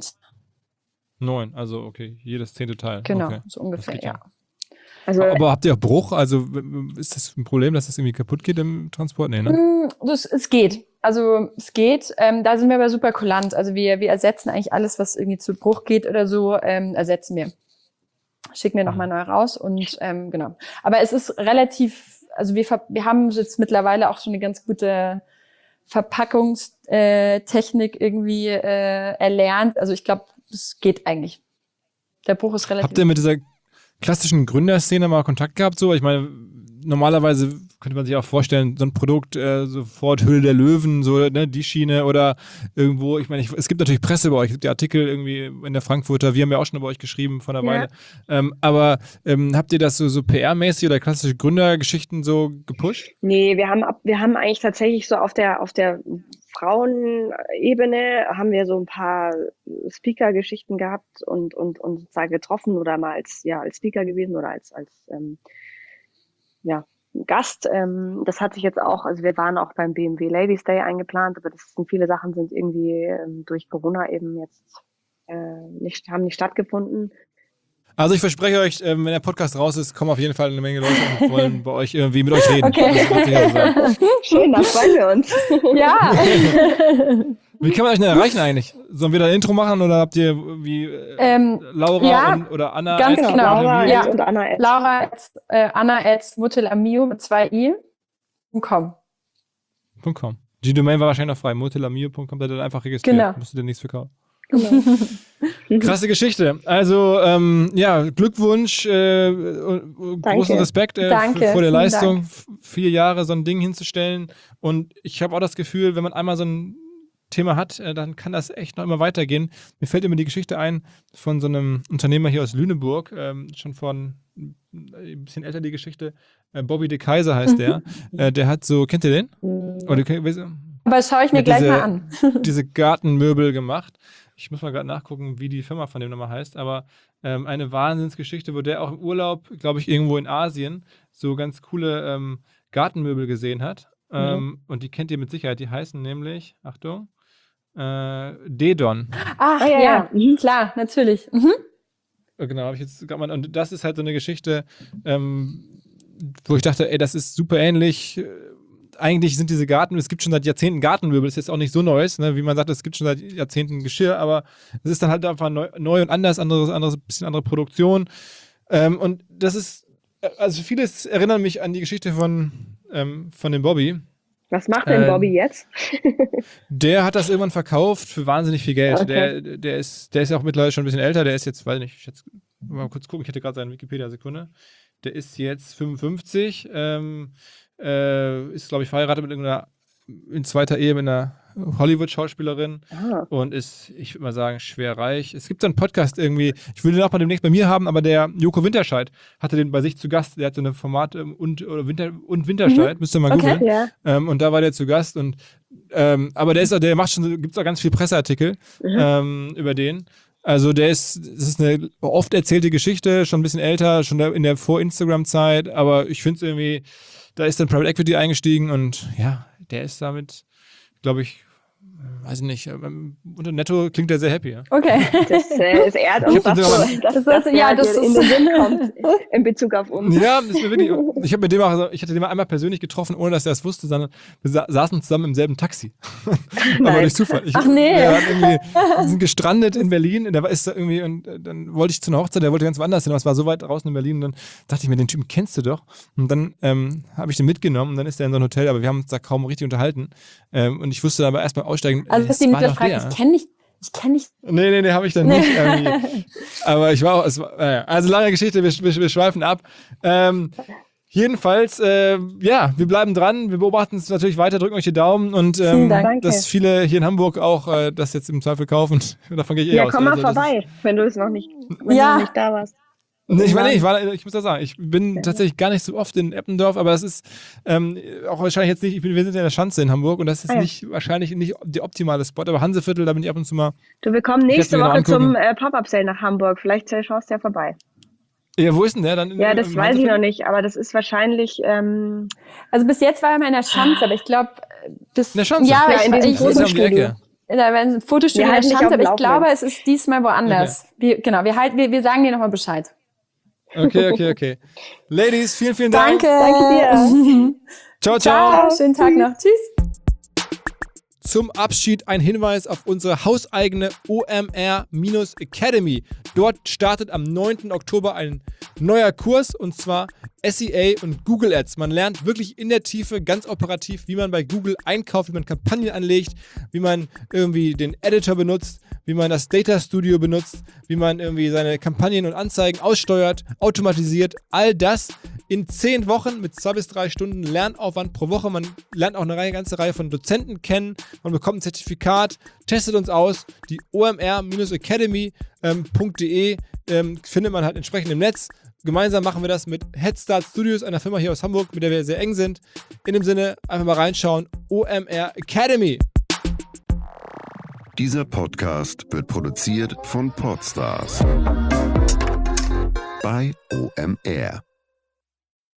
9, also okay, jedes 10. Teil. Genau, okay. so ungefähr, ja. Also, aber habt ihr auch Bruch? Also ist das ein Problem, dass das irgendwie kaputt geht im Transport? Nee, ne? Es geht. Also es geht. Da sind wir aber super kulant. Also wir ersetzen eigentlich alles, was irgendwie zu Bruch geht oder so, ersetzen wir. Schicken wir nochmal neu raus und genau. Aber es ist relativ, also wir haben jetzt mittlerweile auch schon eine ganz gute Verpackungstechnik irgendwie erlernt. Also ich glaube, es geht eigentlich. Der Bruch ist relativ... Habt ihr mit dieser klassischen Gründerszene mal Kontakt gehabt? So, ich meine, normalerweise könnte man sich auch vorstellen, so ein Produkt, sofort Höhle der Löwen, so, ne, die Schiene oder irgendwo, ich meine, es gibt natürlich Presse bei euch, es gibt die Artikel irgendwie in der Frankfurter, wir haben ja auch schon über euch geschrieben vor einer Weile. Aber habt ihr das so PR-mäßig oder klassische Gründergeschichten so gepusht? Nee, wir haben eigentlich tatsächlich so auf der Frauenebene haben wir so ein paar Speaker-Geschichten gehabt und uns da getroffen oder mal als Speaker gewesen oder als Gast. Das hat sich jetzt auch, also wir waren auch beim BMW Ladies Day eingeplant, aber viele Sachen sind irgendwie durch Corona eben jetzt haben nicht stattgefunden. Also ich verspreche euch, wenn der Podcast raus ist, kommen auf jeden Fall eine Menge Leute und wollen bei euch irgendwie mit euch reden. Okay. Schön, da freuen wir uns. Ja. Wie kann man euch denn erreichen eigentlich? Sollen wir da ein Intro machen oder habt ihr wie Laura oder Anna? Ganz genau. Laura und Anna. Laura Anna@motelamio mit 2i.com. Die Domain war wahrscheinlich noch frei. motelamio.com, da dann einfach registriert. Genau. Musst du dir nichts verkaufen. Genau. Krasse Geschichte. Also, Glückwunsch, großen Respekt vor der Leistung, 4 Jahre so ein Ding hinzustellen. Und ich habe auch das Gefühl, wenn man einmal so ein Thema hat, dann kann das echt noch immer weitergehen. Mir fällt immer die Geschichte ein von so einem Unternehmer hier aus Lüneburg, schon vor ein bisschen älter die Geschichte. Bobby de Kaiser heißt der. Der hat so, kennt ihr den? Oder, Aber schaue ich mir gleich mal an. Diese Gartenmöbel gemacht. Ich muss mal gerade nachgucken, wie die Firma von dem nochmal heißt, aber eine Wahnsinnsgeschichte, wo der auch im Urlaub, glaube ich, irgendwo in Asien so ganz coole Gartenmöbel gesehen hat. Und die kennt ihr mit Sicherheit. Die heißen nämlich, Achtung, Dedon. Ach ja. Klar, natürlich. Mhm. Genau, habe ich jetzt gerade mal. Und das ist halt so eine Geschichte, wo ich dachte, ey, das ist super ähnlich. Eigentlich sind diese es gibt schon seit Jahrzehnten Gartenmöbel, das ist jetzt auch nicht so Neues, ne? Wie man sagt, es gibt schon seit Jahrzehnten Geschirr, aber es ist dann halt einfach neu und anders, bisschen andere Produktion. Und das ist, also vieles erinnert mich an die Geschichte von dem Bobby. Was macht denn Bobby jetzt? Der hat das irgendwann verkauft für wahnsinnig viel Geld. Okay. Der ist ja auch mittlerweile schon ein bisschen älter, der ist jetzt, weiß nicht, mal kurz gucken, ich hatte gerade seine Wikipedia-Sekunde. Der ist jetzt 55, ist, glaube ich, verheiratet mit in zweiter Ehe mit einer Hollywood-Schauspielerin und ist, ich würde mal sagen, schwer reich. Es gibt so einen Podcast irgendwie, ich will den auch mal demnächst bei mir haben, aber der Joko Winterscheid hatte den bei sich zu Gast. Der hat so eine Format und Winterscheid, müsst ihr mal googeln. Ja. Und da war der zu Gast und aber der macht schon, gibt es auch ganz viele Presseartikel über den. Also das ist eine oft erzählte Geschichte, schon ein bisschen älter, schon in der Vor-Instagram-Zeit, aber ich finde es irgendwie, da ist dann Private Equity eingestiegen und ja, der ist damit, glaube ich, weiß ich nicht, unter Netto klingt der sehr happy. Ja? Okay. Das ehrt uns doch so, dass das in den Sinn kommt in Bezug auf uns. Ja, das ist mir wirklich, ich hatte den mal einmal persönlich getroffen, ohne dass er es wusste, sondern wir saßen zusammen im selben Taxi. Aber durch Zufall. Ach nee. Wir sind gestrandet in Berlin, und der ist da irgendwie, und dann wollte ich zu einer Hochzeit, der wollte ganz woanders hin, aber es war so weit draußen in Berlin, und dann dachte ich mir, den Typen kennst du doch. Und dann habe ich den mitgenommen, und dann ist der in so ein Hotel, aber wir haben uns da kaum richtig unterhalten. Und ich wusste dann aber erstmal aussteigen. Also, dass die mit der Frage, ich kenne nicht. Nee, habe ich dann nicht. Aber ich war auch, also lange Geschichte, wir schweifen ab. Jedenfalls, wir bleiben dran, wir beobachten es natürlich weiter, drücken euch die Daumen und dass viele hier in Hamburg auch das jetzt im Zweifel kaufen. Davon gehe ich aus. Ja, komm mal vorbei, wenn du noch nicht da warst. Nee, ich muss das sagen, ich bin tatsächlich gar nicht so oft in Eppendorf, aber das ist auch wahrscheinlich jetzt nicht, wir sind ja in der Schanze in Hamburg und das ist wahrscheinlich nicht der optimale Spot, aber Hanseviertel, da bin ich ab und zu mal. Du, wir kommen nächste Woche zum Pop-Up-Sale nach Hamburg, vielleicht schaust du ja vorbei. Ja, wo ist denn der dann? Ja, das weiß ich noch nicht, aber das ist wahrscheinlich. Also bis jetzt war er mal in der Schanze, aber ich glaube, in der Schanze? Ja, in diesem Fotostudio. Da war ein Fotostudio in der Schanze, aber ich glaube, es ist diesmal woanders. Okay. Wir sagen dir nochmal Bescheid. Okay. Ladies, vielen Dank. Danke dir. Ciao. Schönen Tag noch. Tschüss. Zum Abschied ein Hinweis auf unsere hauseigene OMR-Academy. Dort startet am 9. Oktober ein neuer Kurs, und zwar SEA und Google Ads. Man lernt wirklich in der Tiefe, ganz operativ, wie man bei Google einkauft, wie man Kampagnen anlegt, wie man irgendwie den Editor benutzt, wie man das Data Studio benutzt, wie man irgendwie seine Kampagnen und Anzeigen aussteuert, automatisiert. All das in 10 Wochen mit 2 bis 3 Stunden Lernaufwand pro Woche. Man lernt auch eine ganze Reihe von Dozenten kennen. Man bekommt ein Zertifikat, testet uns aus. Die omr-academy.de findet man halt entsprechend im Netz. Gemeinsam machen wir das mit Headstart Studios, einer Firma hier aus Hamburg, mit der wir sehr eng sind. In dem Sinne, einfach mal reinschauen. OMR Academy. Dieser Podcast wird produziert von Podstars bei OMR.